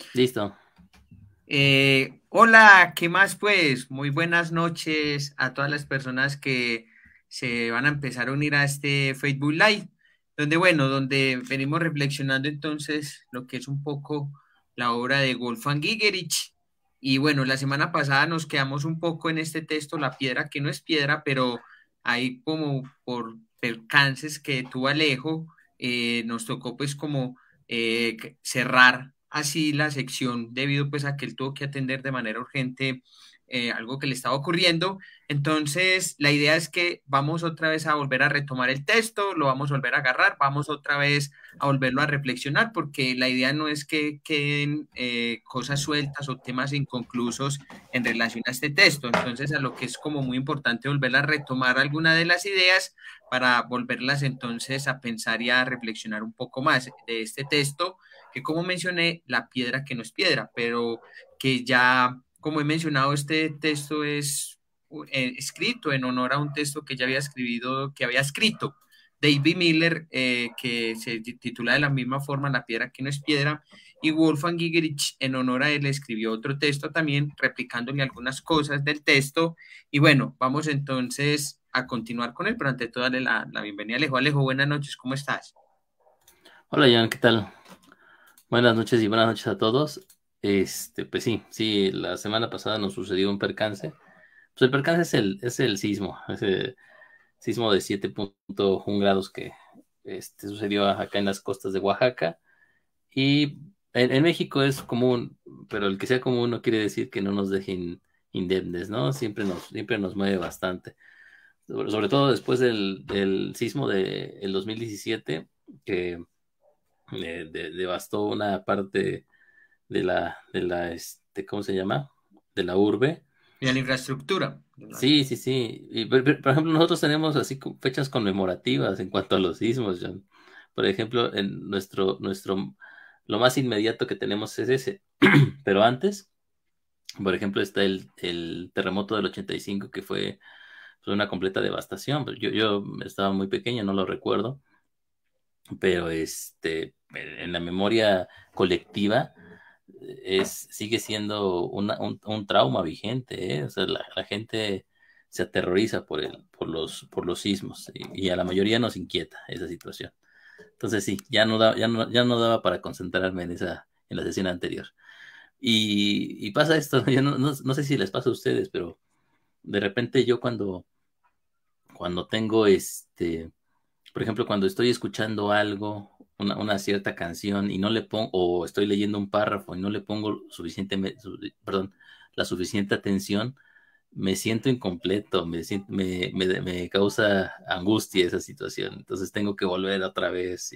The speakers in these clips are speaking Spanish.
Listo. Hola, ¿qué más pues? Muy buenas noches a todas las personas que se van a empezar a unir a este Facebook Live, donde venimos reflexionando entonces lo que es un poco la obra de Wolfgang Gigerich. Y bueno, la semana pasada nos quedamos un poco en este texto, La piedra que no es piedra, pero ahí como por percances que tuvo Alejo, nos tocó pues como cerrar así la sección debido pues a que él tuvo que atender de manera urgente algo que le estaba ocurriendo. Entonces, la idea es que vamos otra vez a volver a retomar el texto, lo vamos a volver a agarrar, vamos otra vez a volverlo a reflexionar, porque la idea no es que queden cosas sueltas o temas inconclusos en relación a este texto. Entonces, a lo que es como muy importante volver a retomar alguna de las ideas para volverlas entonces a pensar y a reflexionar un poco más de este texto, que como mencioné, la piedra que no es piedra, pero que ya, como he mencionado, este texto es escrito en honor a un texto que ya había escrito, David Miller, que se titula de la misma forma La piedra que no es piedra, y Wolfgang Gigerich en honor a él escribió otro texto también, replicándole algunas cosas del texto. Y bueno, vamos entonces a continuar con él, pero ante todo darle la bienvenida a Alejo. Alejo, buenas noches, ¿cómo estás? Hola, Jan, ¿qué tal? Buenas noches y buenas noches a todos. Pues sí, la semana pasada nos sucedió un percance. Pues el percance es el sismo, ese sismo de 7.1 grados que sucedió acá en las costas de Oaxaca. Y en México es común, pero el que sea común no quiere decir que no nos dejen indemnes, ¿no? Siempre nos mueve bastante. Sobre todo después del sismo del 2017, que devastó una parte ¿cómo se llama? De la urbe. Y a la infraestructura. Sí, sí, sí. Y, por ejemplo, nosotros tenemos así fechas conmemorativas en cuanto a los sismos, John. Por ejemplo, en lo más inmediato que tenemos es ese. Pero antes, por ejemplo, está el terremoto del 85 que fue una completa devastación. Yo estaba muy pequeño, no lo recuerdo, pero en la memoria colectiva sigue siendo un trauma vigente, ¿eh? O sea, la gente se aterroriza por los sismos y a la mayoría nos inquieta esa situación. Entonces sí, ya no daba para concentrarme en la sesión anterior. Y pasa esto, yo no sé si les pasa a ustedes, pero de repente yo cuando tengo por ejemplo, cuando estoy escuchando algo, una cierta canción y no le pongo, o estoy leyendo un párrafo y no le pongo perdón, la suficiente atención, me siento incompleto, me causa angustia esa situación. Entonces tengo que volver otra vez.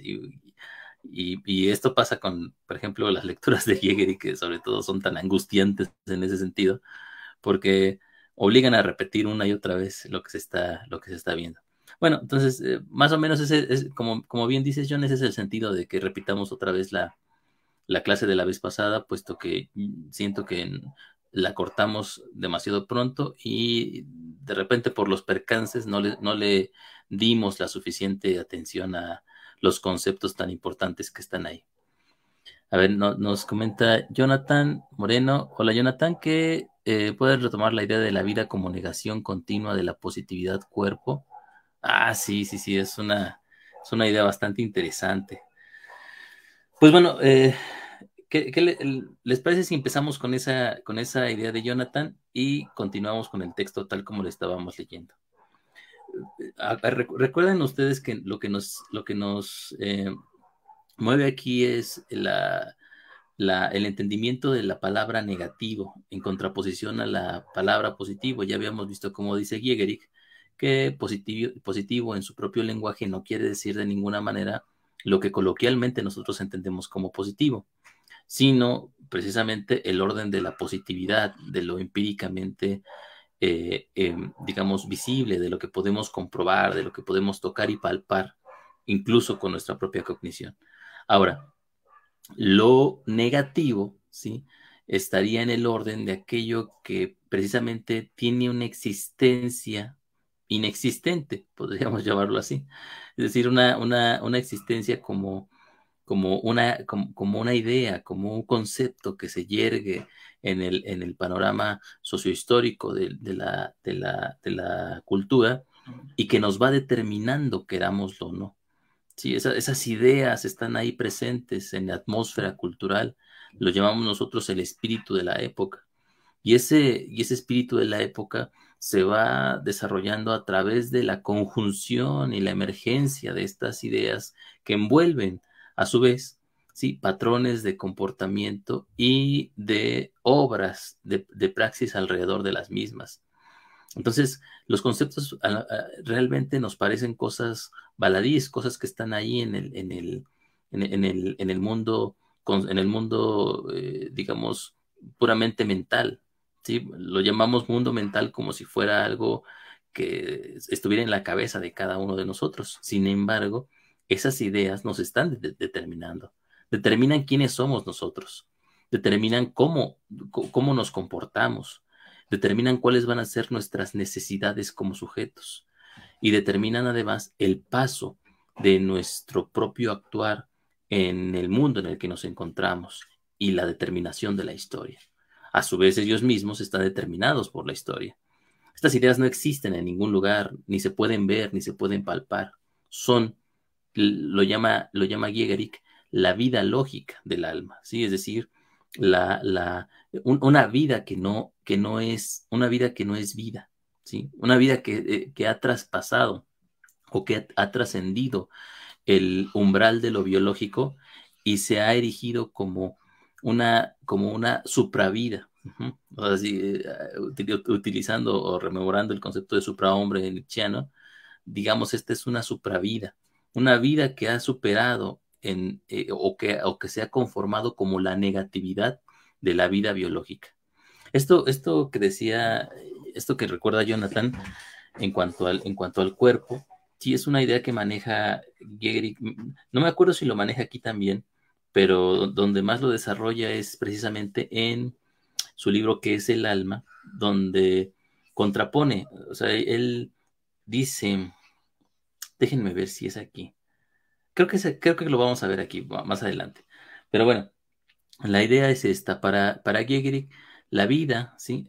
Y esto pasa con, por ejemplo, las lecturas de Jäger, que sobre todo son tan angustiantes en ese sentido, porque obligan a repetir una y otra vez lo que se está viendo. Bueno, entonces, más o menos como bien dices, John, ese es el sentido de que repitamos otra vez la clase de la vez pasada, puesto que siento que la cortamos demasiado pronto y de repente por los percances no le dimos la suficiente atención a los conceptos tan importantes que están ahí. A ver, nos comenta Jonathan Moreno. Hola, Jonathan, que puedes retomar la idea de la vida como negación continua de la positividad cuerpo. Ah, sí, sí, sí, es una idea bastante interesante. Pues bueno, ¿qué les parece si empezamos con esa idea de Jonathan y continuamos con el texto tal como lo estábamos leyendo? Recuerden ustedes que lo que nos mueve aquí es el entendimiento de la palabra negativo en contraposición a la palabra positivo. Ya habíamos visto cómo dice Giegerich que positivo en su propio lenguaje no quiere decir de ninguna manera lo que coloquialmente nosotros entendemos como positivo, sino precisamente el orden de la positividad, de lo empíricamente, digamos, visible, de lo que podemos comprobar, de lo que podemos tocar y palpar, incluso con nuestra propia cognición. Ahora, lo negativo, ¿sí? Estaría en el orden de aquello que precisamente tiene una existencia inexistente, podríamos llamarlo así. Es decir, una existencia como, como una idea, como un concepto que se yergue en el panorama sociohistórico de la cultura y que nos va determinando, querámoslo o no. Sí, esas ideas están ahí presentes en la atmósfera cultural, lo llamamos nosotros el espíritu de la época. Y ese espíritu de la época se va desarrollando a través de la conjunción y la emergencia de estas ideas que envuelven, a su vez, sí, patrones de comportamiento y de obras de praxis alrededor de las mismas. Entonces, los conceptos realmente nos parecen cosas baladíes, cosas que están ahí en el mundo, en el mundo, digamos, puramente mental, ¿sí? Lo llamamos mundo mental como si fuera algo que estuviera en la cabeza de cada uno de nosotros. Sin embargo, esas ideas nos están determinando, determinan quiénes somos nosotros, determinan cómo nos comportamos, determinan cuáles van a ser nuestras necesidades como sujetos y determinan además el paso de nuestro propio actuar en el mundo en el que nos encontramos y la determinación de la historia. A su vez, ellos mismos están determinados por la historia. Estas ideas no existen en ningún lugar, ni se pueden ver, ni se pueden palpar. Son, lo llama Giegerick, la vida lógica del alma, ¿sí? Es decir, una vida que no es, una vida que no es vida, ¿sí? Una vida que ha traspasado o que ha trascendido el umbral de lo biológico y se ha erigido como una supravida. Así, utilizando o rememorando el concepto de suprahombre nietzscheano, digamos, esta es una vida que ha superado o que se ha conformado como la negatividad de la vida biológica. Esto que decía, esto que recuerda Jonathan en cuanto al cuerpo, sí es una idea que maneja Gehrig. No me acuerdo si lo maneja aquí también, pero donde más lo desarrolla es precisamente en su libro que es El alma, donde contrapone, o sea, él dice, déjenme ver si es aquí. Creo que lo vamos a ver aquí más adelante. Pero bueno, la idea es esta. Para Gehrig, la vida, ¿sí?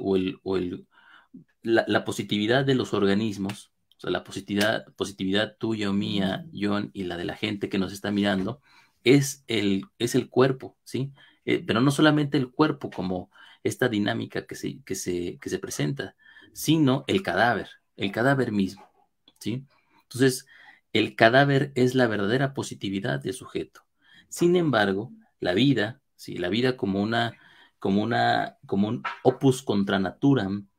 La positividad de los organismos, o sea, la positividad tuya o mía, John, y la de la gente que nos está mirando, es el cuerpo, ¿sí? Pero no solamente el cuerpo como esta dinámica que se presenta, sino el cadáver mismo, ¿sí? Entonces, el cadáver es la verdadera positividad del sujeto. Sin embargo, la vida, ¿sí? La vida como un opus contra naturam,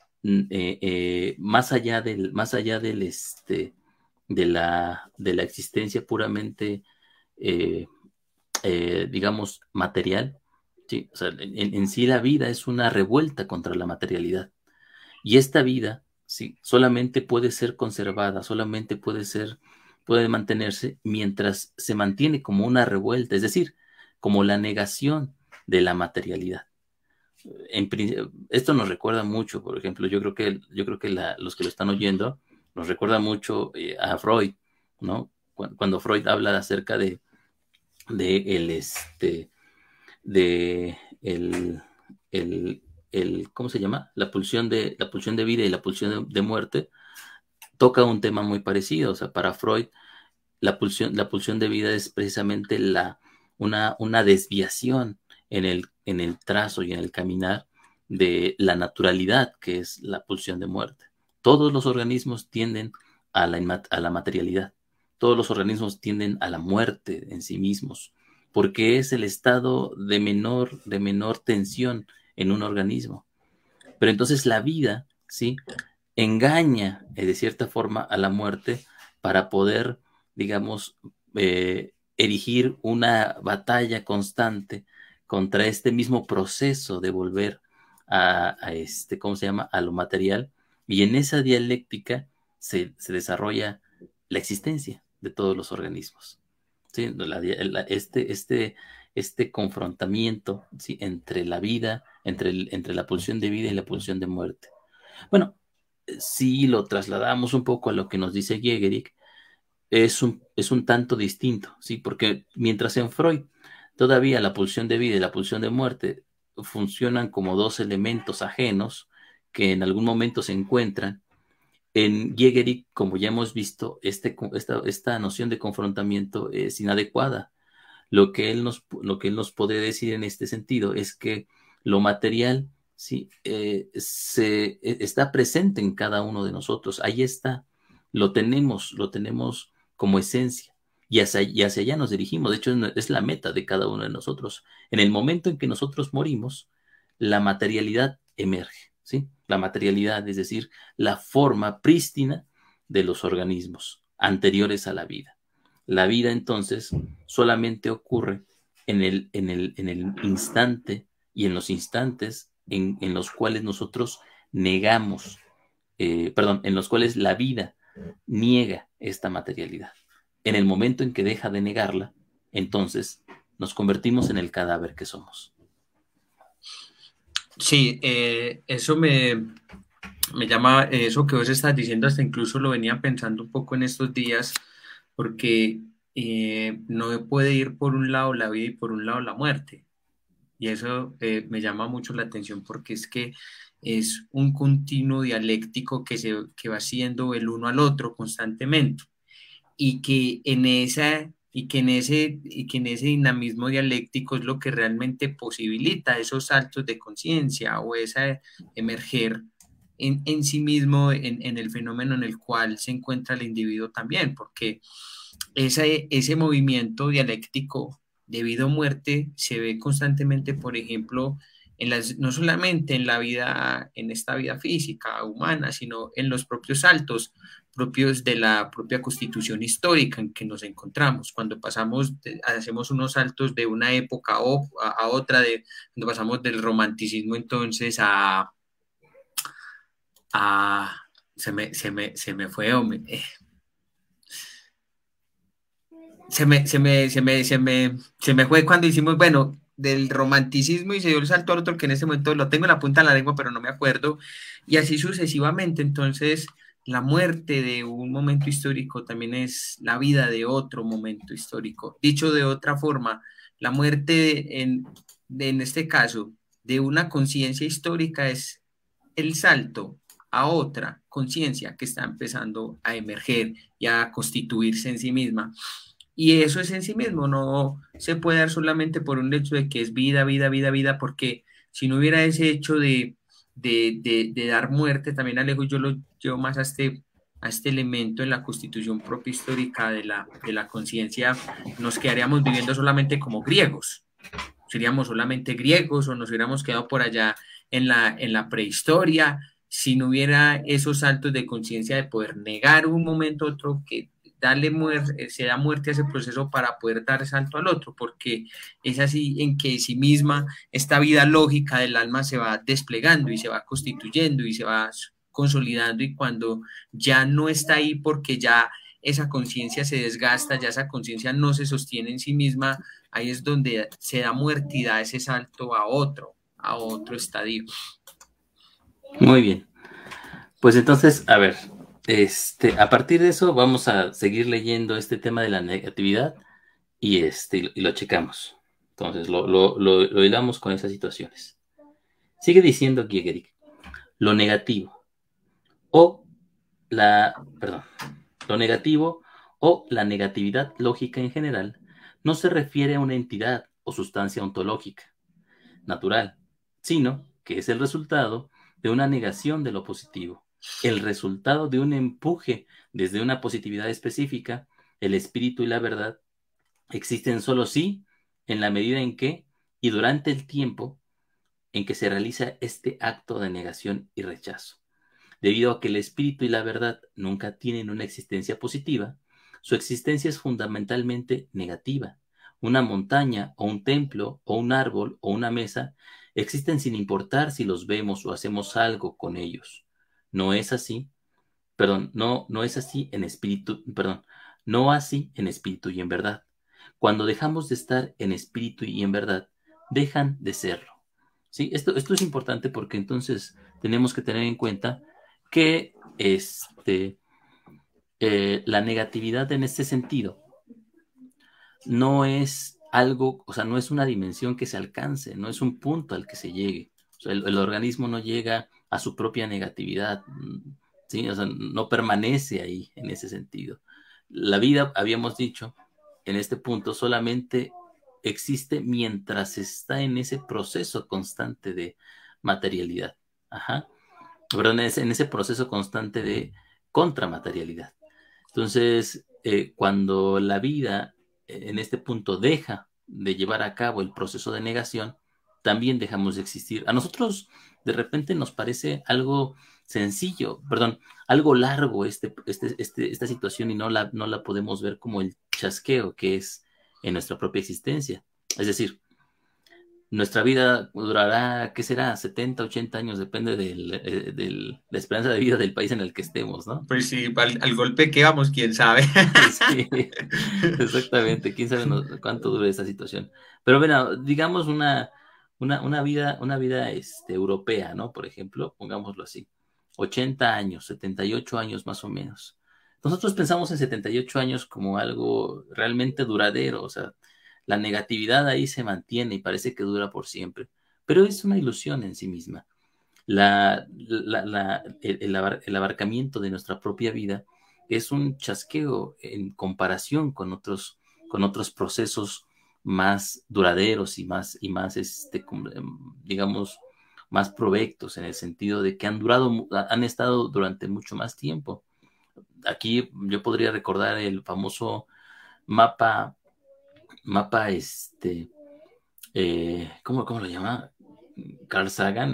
más allá de la existencia puramente, eh, digamos, material, ¿sí? O sea, en sí la vida es una revuelta contra la materialidad. Y esta vida, sí, solamente puede ser conservada, puede mantenerse mientras se mantiene como una revuelta, es decir, como la negación de la materialidad. Esto nos recuerda mucho, por ejemplo, yo creo que los que lo están oyendo nos recuerda mucho a Freud, ¿no? Cuando Freud habla acerca de el, de el, ¿cómo se llama? La pulsión de vida y la pulsión de muerte, toca un tema muy parecido. O sea, para Freud, la pulsión de vida es precisamente una desviación en el trazo y en el caminar de la naturalidad, que es la pulsión de muerte. Todos los organismos tienden a la materialidad. Todos los organismos tienden a la muerte en sí mismos, porque es el estado de menor tensión en un organismo. Pero entonces la vida, ¿sí? Engaña de cierta forma a la muerte para poder, digamos, erigir una batalla constante contra este mismo proceso de volver ¿cómo se llama? A lo material. Y en esa dialéctica se desarrolla la existencia de todos los organismos. ¿Sí? Este confrontamiento, ¿sí? Entre la vida, entre la pulsión de vida y la pulsión de muerte. Bueno, si lo trasladamos un poco a lo que nos dice Gehrig, es un tanto distinto, ¿sí? Porque mientras en Freud todavía la pulsión de vida y la pulsión de muerte funcionan como dos elementos ajenos que en algún momento se encuentran, en Jägerich, como ya hemos visto, esta noción de confrontamiento es inadecuada. Lo que él nos puede decir en este sentido es que lo material, sí, está presente en cada uno de nosotros. Ahí está, lo tenemos como esencia. Y hacia allá nos dirigimos. De hecho, es la meta de cada uno de nosotros. En el momento en que nosotros morimos, la materialidad emerge, ¿sí? La materialidad, es decir, la forma prístina de los organismos anteriores a la vida. La vida entonces solamente ocurre en el instante y en los instantes en los cuales nosotros negamos, en los cuales la vida niega esta materialidad. En el momento en que deja de negarla, entonces nos convertimos en el cadáver que somos. Sí, eso me llama, eso que vos estás diciendo, hasta incluso lo venía pensando un poco en estos días, porque no puede ir por un lado la vida y por un lado la muerte. Y eso me llama mucho la atención porque es que es un continuo dialéctico que va siendo el uno al otro constantemente y que en esa y que en ese dinamismo dialéctico es lo que realmente posibilita esos saltos de conciencia o esa emerger en sí mismo en el fenómeno en el cual se encuentra el individuo también, porque ese movimiento dialéctico de vida o muerte se ve constantemente, por ejemplo, no solamente en la vida, en esta vida física, humana, sino en los propios saltos propios de la propia constitución histórica en que nos encontramos, cuando hacemos unos saltos de una época a otra, cuando pasamos del romanticismo entonces a se me fue, hombre. Se me fue cuando hicimos, bueno, del romanticismo y se dio el salto al otro que en este momento lo tengo en la punta de la lengua, pero no me acuerdo, y así sucesivamente. Entonces, la muerte de un momento histórico también es la vida de otro momento histórico. Dicho de otra forma, la muerte en este caso de una conciencia histórica es el salto a otra conciencia que está empezando a emerger y a constituirse en sí misma. Y eso es en sí mismo, no se puede dar solamente por un hecho de que es vida, vida, vida, vida, porque si no hubiera ese hecho de dar muerte, también Alejo, yo lo llevo más a este elemento en la constitución propia histórica de la conciencia, nos quedaríamos viviendo solamente como griegos, seríamos solamente griegos o nos hubiéramos quedado por allá en la prehistoria, si no hubiera esos saltos de conciencia de poder negar un momento a otro que darle muerte, se da muerte a ese proceso para poder dar salto al otro, porque es así en que sí misma esta vida lógica del alma se va desplegando y se va constituyendo y se va consolidando y cuando ya no está ahí porque ya esa conciencia se desgasta, ya esa conciencia no se sostiene en sí misma, ahí es donde se da muerte y da ese salto a otro estadio. Muy bien. Pues entonces, a ver, a partir de eso vamos a seguir leyendo este tema de la negatividad y lo checamos. Entonces, lo hilamos con esas situaciones. Sigue diciendo Giegerich, lo negativo o perdón, lo negativo o la negatividad lógica en general no se refiere a una entidad o sustancia ontológica natural, sino que es el resultado de una negación de lo positivo, el resultado de un empuje desde una positividad específica. El espíritu y la verdad existen solo sí en la medida en que y durante el tiempo en que se realiza este acto de negación y rechazo. Debido a que el espíritu y la verdad nunca tienen una existencia positiva, su existencia es fundamentalmente negativa. Una montaña o un templo o un árbol o una mesa existen sin importar si los vemos o hacemos algo con ellos. No es así, no es así en espíritu, no así en espíritu y en verdad. Cuando dejamos de estar en espíritu y en verdad, dejan de serlo. ¿Sí? Esto es importante porque entonces tenemos que tener en cuenta que la negatividad en este sentido no es algo, o sea, no es una dimensión que se alcance, no es un punto al que se llegue. O sea, el organismo no llega a su propia negatividad, ¿sí? O sea, no permanece ahí en ese sentido. La vida, habíamos dicho, en este punto solamente existe mientras está en ese proceso constante de materialidad. Ajá. Perdón, en ese proceso constante de contramaterialidad. Entonces, cuando la vida en este punto deja de llevar a cabo el proceso de negación, también dejamos de existir. A nosotros de repente nos parece algo sencillo, perdón, algo largo esta situación y no la podemos ver como el chasqueo que es en nuestra propia existencia. Es decir, nuestra vida durará, ¿qué será? 70, 80 años, depende de la esperanza de vida del país en el que estemos, ¿no? Pues sí, al golpe que vamos, quién sabe. Sí, exactamente. Quién sabe cuánto dure esta situación. Pero bueno, digamos una vida europea, ¿no? Por ejemplo, pongámoslo así. 80 años, 78 años más o menos. Nosotros pensamos en 78 años como algo realmente duradero, o sea, la negatividad ahí se mantiene y parece que dura por siempre, pero es una ilusión en sí misma. El abarcamiento de nuestra propia vida es un chasqueo en comparación con otros procesos más duraderos y más digamos, más provectos en el sentido de que han estado durante mucho más tiempo. Aquí yo podría recordar el famoso mapa, mapa ¿cómo lo llama? Carl Sagan,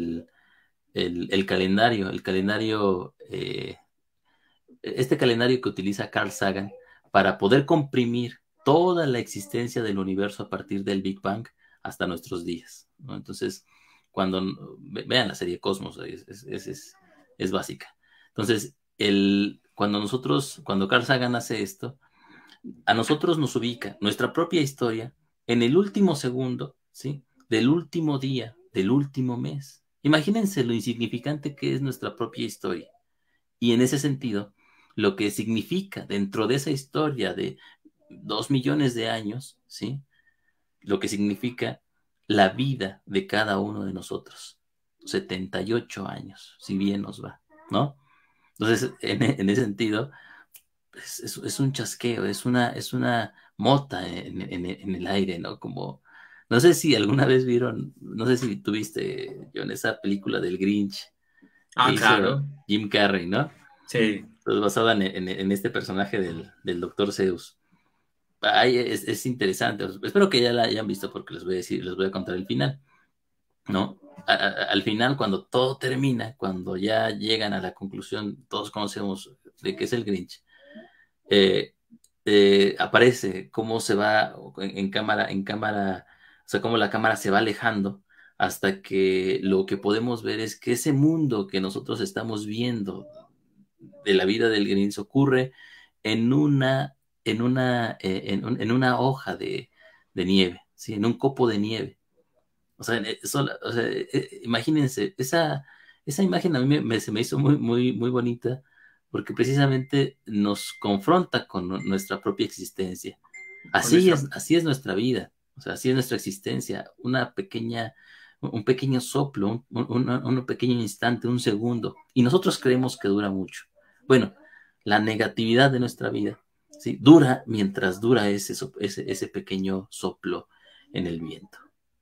el calendario, este calendario que utiliza Carl Sagan para poder comprimir toda la existencia del universo a partir del Big Bang hasta nuestros días, ¿no? Entonces, cuando vean la serie Cosmos, es básica. Entonces, cuando Carl Sagan hace esto, a nosotros nos ubica nuestra propia historia en el último segundo, ¿sí? Del último día, del último mes. Imagínense lo insignificante que es nuestra propia historia. Y en ese sentido, lo que significa dentro de esa historia de 2 millones de años, ¿sí? Lo que significa la vida de cada uno de nosotros. 78 años, si bien nos va, ¿no? Entonces, en ese sentido, es un chasqueo, es una mota en el aire, ¿no? Como, no sé si alguna vez vieron, no sé si tuviste, John, esa película del Grinch que Ah, hizo claro. Jim Carrey, ¿no? Sí. Pues basada en este personaje del Doctor Zeus. Ay, es interesante. Espero que ya la hayan visto porque les voy a decir, les voy a contar el final, ¿no? Al final, cuando todo termina, cuando ya llegan a la conclusión, todos conocemos de qué es el Grinch, eh, aparece cómo se va en cámara, o sea, cómo la cámara se va alejando hasta que lo que podemos ver es que ese mundo que nosotros estamos viendo de la vida del Grinch ocurre en en una hoja de nieve, ¿sí? En un copo de nieve. O sea, imagínense, esa imagen a mí se me hizo muy bonita porque precisamente nos confronta con nuestra propia existencia. Con nuestra... Así es nuestra vida, o sea, así es nuestra existencia, un pequeño soplo, un pequeño instante, un segundo, y nosotros creemos que dura mucho. Bueno, la negatividad de nuestra vida, ¿sí? Dura mientras dura ese pequeño soplo en el viento.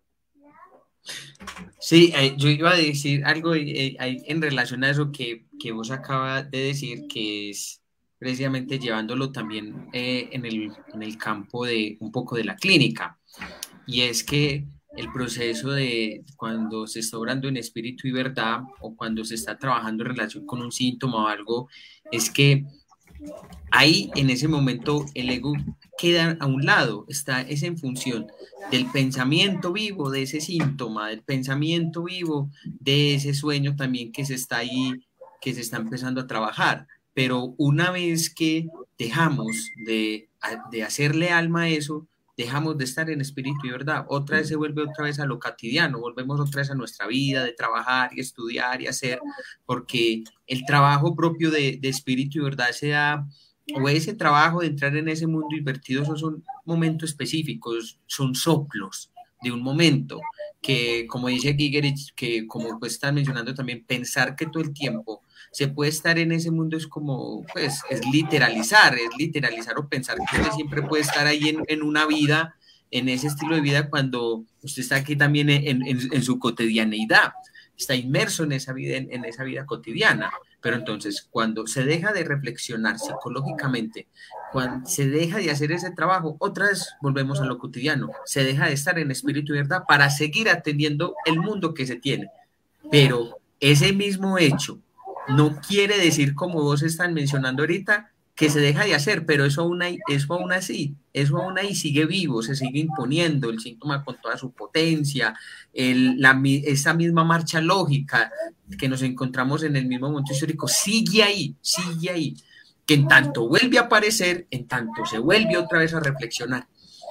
Sí, yo iba a decir algo en relación a eso que vos acabas de decir, que es precisamente llevándolo también en el campo de un poco de la clínica. Y es que el proceso de cuando se está obrando en espíritu y verdad o cuando se está trabajando en relación con un síntoma o algo, es que ahí en ese momento el ego queda a un lado, es en función del pensamiento vivo de ese síntoma, del pensamiento vivo de ese sueño también que se está ahí, que se está empezando a trabajar. Pero una vez que dejamos de hacerle alma a eso, dejamos de estar en espíritu y verdad. Otra vez se vuelve otra vez a lo cotidiano, volvemos otra vez a nuestra vida de trabajar y estudiar y hacer, porque el trabajo propio de espíritu y verdad se da, o ese trabajo de entrar en ese mundo invertido, esos son momentos específicos, son soplos de un momento que, como dice Gigerich, que como pues están mencionando también, pensar que todo el tiempo se puede estar en ese mundo es como, pues, es literalizar o pensar que usted siempre puede estar ahí en una vida, en ese estilo de vida, cuando usted está aquí también en su cotidianeidad, está inmerso en esa vida, en esa vida cotidiana. Pero entonces, cuando se deja de reflexionar psicológicamente, cuando se deja de hacer ese trabajo, otra vez volvemos a lo cotidiano, se deja de estar en espíritu y verdad para seguir atendiendo el mundo que se tiene. Pero ese mismo hecho no quiere decir, como vos están mencionando ahorita, que se deja de hacer, pero eso aún ahí sigue vivo, se sigue imponiendo el síntoma con toda su potencia, esa misma marcha lógica que nos encontramos en el mismo momento histórico, sigue ahí, que en tanto vuelve a aparecer, en tanto se vuelve otra vez a reflexionar.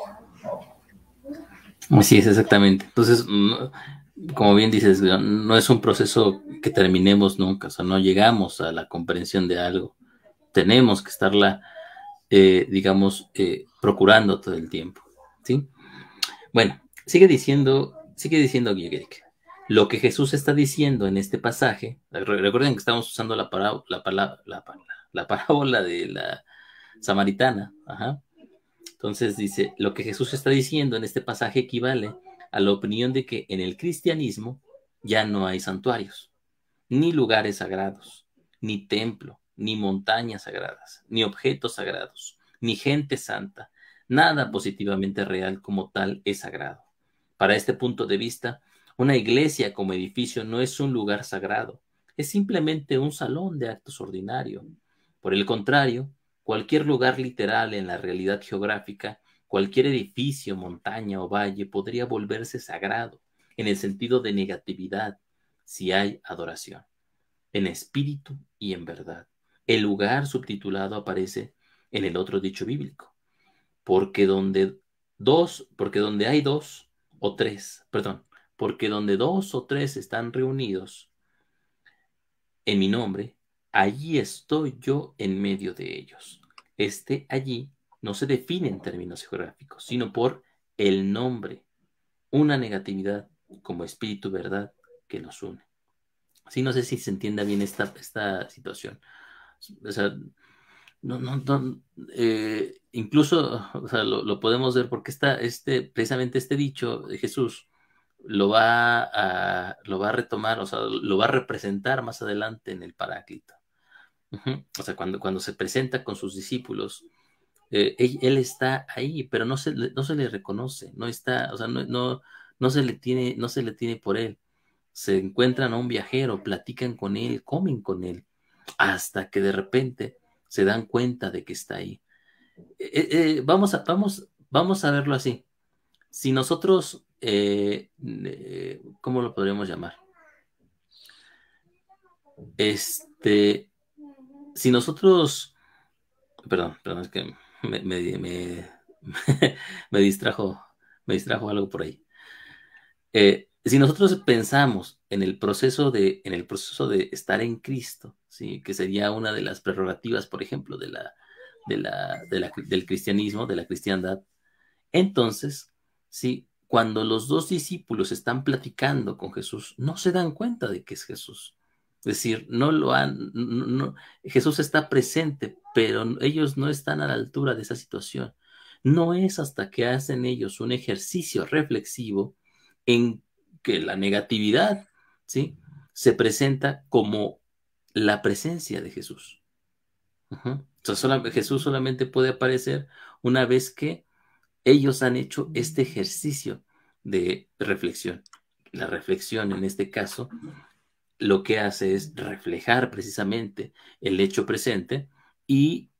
Así es, exactamente. Entonces, como bien dices, no es un proceso que terminemos nunca, o sea, no llegamos a la comprensión de algo. Tenemos que estarla, digamos, procurando todo el tiempo, ¿sí? Bueno, sigue diciendo Giegerich. Lo que Jesús está diciendo en este pasaje, recuerden que estamos usando la parábola de la samaritana, ajá. Entonces dice, lo que Jesús está diciendo en este pasaje equivale a la opinión de que en el cristianismo ya no hay santuarios, ni lugares sagrados, ni templo, ni montañas sagradas, ni objetos sagrados, ni gente santa. Nada positivamente real como tal es sagrado. Para este punto de vista, una iglesia como edificio no es un lugar sagrado, es simplemente un salón de actos ordinario. Por el contrario, cualquier lugar literal en la realidad geográfica, cualquier edificio, montaña o valle podría volverse sagrado en el sentido de negatividad si hay adoración, en espíritu y en verdad. El lugar subtitulado aparece en el otro dicho bíblico, porque donde hay dos o tres, perdón, porque donde dos o tres están reunidos en mi nombre, allí estoy yo en medio de ellos. Este allí no se define en términos geográficos, sino por el nombre, una negatividad como espíritu verdad que nos une. Sí, no sé si se entienda bien esta situación. O sea, incluso, o sea, lo podemos ver porque precisamente este dicho de Jesús lo va a retomar, o sea, lo va a representar más adelante en el Paráclito. O sea, cuando se presenta con sus discípulos, él está ahí, pero no se le reconoce, no está, o sea, no se le tiene por él. Se encuentran a un viajero, platican con él, comen con él, hasta que de repente se dan cuenta de que está ahí. Vamos a verlo así. Si nosotros, ¿cómo lo podríamos llamar? Si nosotros, perdón, es que me distrajo, algo por ahí. Si nosotros pensamos en el proceso de estar en Cristo, ¿sí? Que sería una de las prerrogativas, por ejemplo, del cristianismo, de la cristiandad, entonces, sí, cuando los dos discípulos están platicando con Jesús, no se dan cuenta de que es Jesús. Es decir, Jesús está presente, pero ellos no están a la altura de esa situación. No es hasta que hacen ellos un ejercicio reflexivo en que la negatividad, ¿sí? Se presenta como la presencia de Jesús. Entonces, Jesús solamente puede aparecer una vez que ellos han hecho este ejercicio de reflexión. La reflexión, en este caso, lo que hace es reflejar precisamente el hecho presente y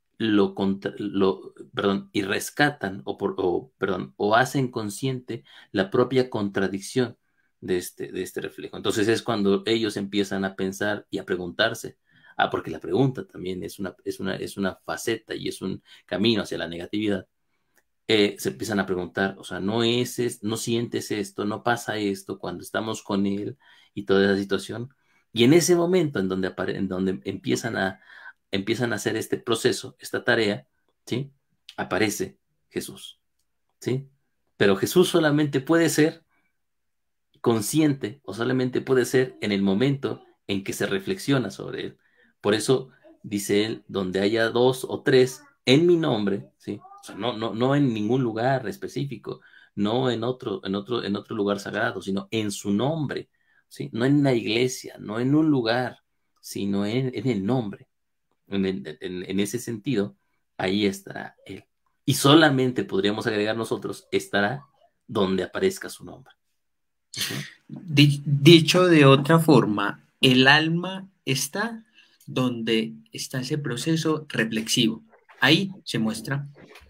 y rescatan o hacen consciente la propia contradicción de este reflejo. Entonces es cuando ellos empiezan a pensar y a preguntarse, porque la pregunta también es una faceta y es un camino hacia la negatividad. se empiezan a preguntar, o sea, no sientes esto, no pasa esto cuando estamos con él y toda esa situación. Y en ese momento en donde empiezan a hacer este proceso, esta tarea, ¿sí? Aparece Jesús, ¿sí? Pero Jesús solamente puede ser consciente o solamente puede ser en el momento en que se reflexiona sobre él. Por eso dice él, donde haya dos o tres en mi nombre, ¿sí? O sea, no en ningún lugar específico, no en otro lugar sagrado, sino en su nombre, ¿sí? No en la iglesia, no en un lugar, sino en el nombre. En ese sentido, ahí estará él. Y solamente podríamos agregar nosotros, estará donde aparezca su nombre. Uh-huh. Dicho de otra forma, el alma está donde está ese proceso reflexivo. Ahí se muestra.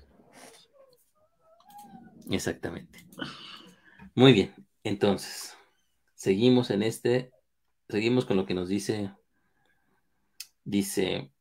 Exactamente. Muy bien. Entonces, seguimos seguimos con lo que nos dice,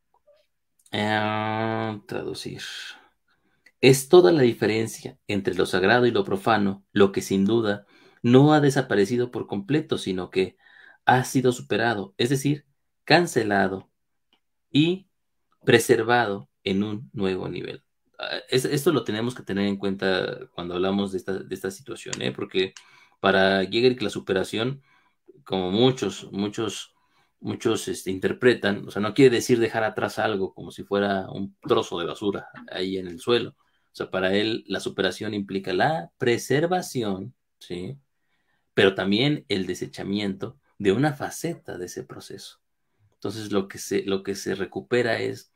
traducir. Es toda la diferencia entre lo sagrado y lo profano, lo que sin duda no ha desaparecido por completo, sino que ha sido superado, es decir, cancelado y preservado en un nuevo nivel. Esto lo tenemos que tener en cuenta cuando hablamos de esta situación, ¿eh? Porque para Jäger la superación, como muchos interpretan, o sea, no quiere decir dejar atrás algo como si fuera un trozo de basura ahí en el suelo. O sea, para él la superación implica la preservación, ¿sí? Pero también el desechamiento de una faceta de ese proceso. Entonces lo que se recupera es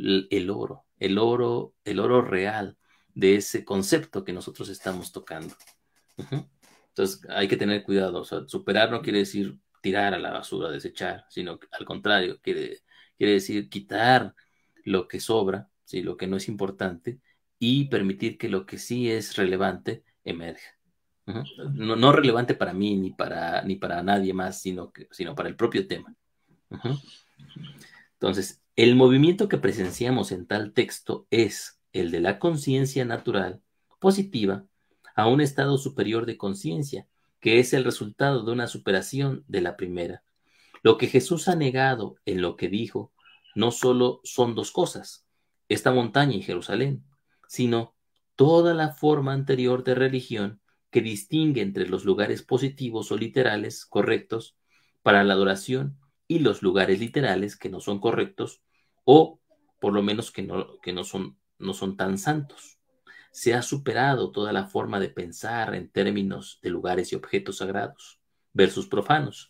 el oro real de ese concepto que nosotros estamos tocando. Uh-huh. Entonces hay que tener cuidado. O sea, superar no quiere decir tirar a la basura, desechar, sino que, al contrario, quiere decir quitar lo que sobra, ¿sí? Lo que no es importante, y permitir que lo que sí es relevante emerja. Uh-huh. No relevante para mí ni para nadie más, sino para el propio tema. Uh-huh. Entonces, el movimiento que presenciamos en tal texto es el de la conciencia natural positiva a un estado superior de conciencia, que es el resultado de una superación de la primera. Lo que Jesús ha negado en lo que dijo no solo son dos cosas, esta montaña y Jerusalén, sino toda la forma anterior de religión que distingue entre los lugares positivos o literales correctos para la adoración y los lugares literales que no son correctos o por lo menos que no son tan santos. Se ha superado toda la forma de pensar en términos de lugares y objetos sagrados versus profanos.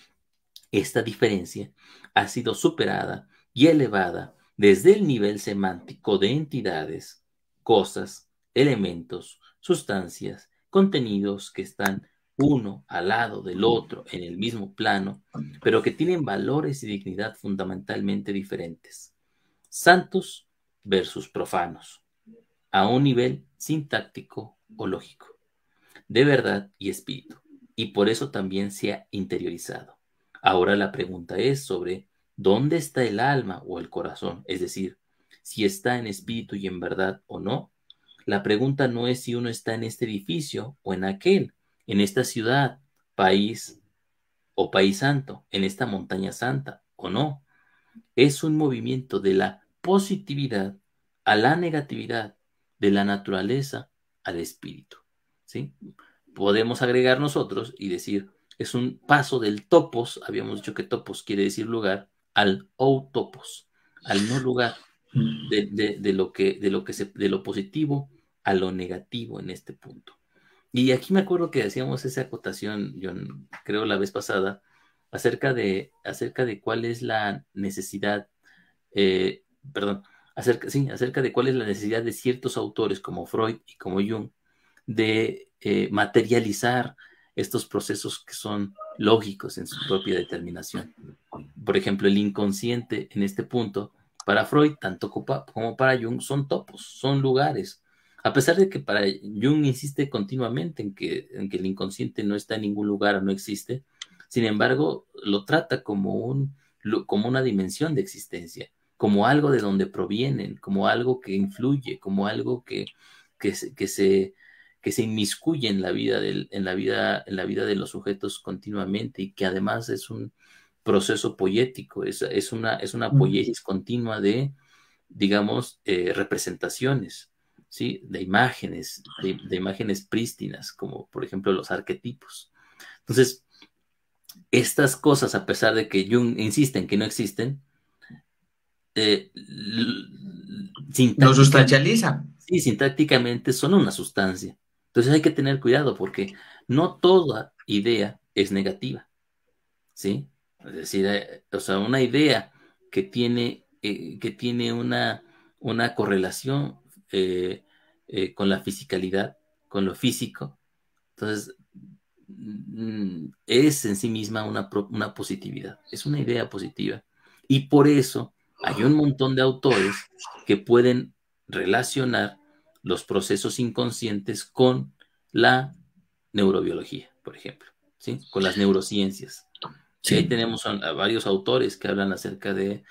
Esta diferencia ha sido superada y elevada desde el nivel semántico de entidades, cosas, elementos, sustancias, contenidos que están uno al lado del otro en el mismo plano, pero que tienen valores y dignidad fundamentalmente diferentes. Santos versus profanos, a un nivel sintáctico o lógico, de verdad y espíritu, y por eso también se ha interiorizado. Ahora la pregunta es sobre dónde está el alma o el corazón, es decir, si está en espíritu y en verdad o no. La pregunta no es si uno está en este edificio o en aquel, en esta ciudad, país o país santo, en esta montaña santa o no. Es un movimiento de la positividad a la negatividad, de la naturaleza al espíritu, ¿sí? Podemos agregar nosotros y decir, es un paso del topos, habíamos dicho que topos quiere decir lugar, al outopos, al no lugar, de lo positivo a lo negativo en este punto. Y aquí me acuerdo que hacíamos esa acotación, yo creo la vez pasada, acerca de cuál es la necesidad, eh, perdón, acerca de cuál es la necesidad de ciertos autores como Freud y como Jung de materializar estos procesos que son lógicos en su propia determinación. Por ejemplo, el inconsciente en este punto, para Freud, tanto como para Jung, son topos, son lugares. A pesar de que para Jung insiste continuamente en que el inconsciente no está en ningún lugar o no existe, sin embargo, lo trata como una dimensión de existencia, como algo de donde provienen, como algo que influye, como algo que se inmiscuye en la vida de los sujetos continuamente, y que además es un proceso poético, es una poiesis continua de, digamos, representaciones, ¿sí? De imágenes prístinas, como por ejemplo los arquetipos. Entonces, estas cosas, a pesar de que Jung insiste en que no existen, Lo sintácticamente, sustancializa. sí, sintácticamente son una sustancia. Entonces hay que tener cuidado, porque no toda idea es negativa, ¿sí? Es decir, o sea, una idea que tiene una correlación con la fisicalidad, con lo físico, entonces es en sí misma una positividad, es una idea positiva. Y por eso hay un montón de autores que pueden relacionar los procesos inconscientes con la neurobiología, por ejemplo, ¿sí? Con las neurociencias. Y ahí Sí. tenemos a varios autores que hablan acerca de,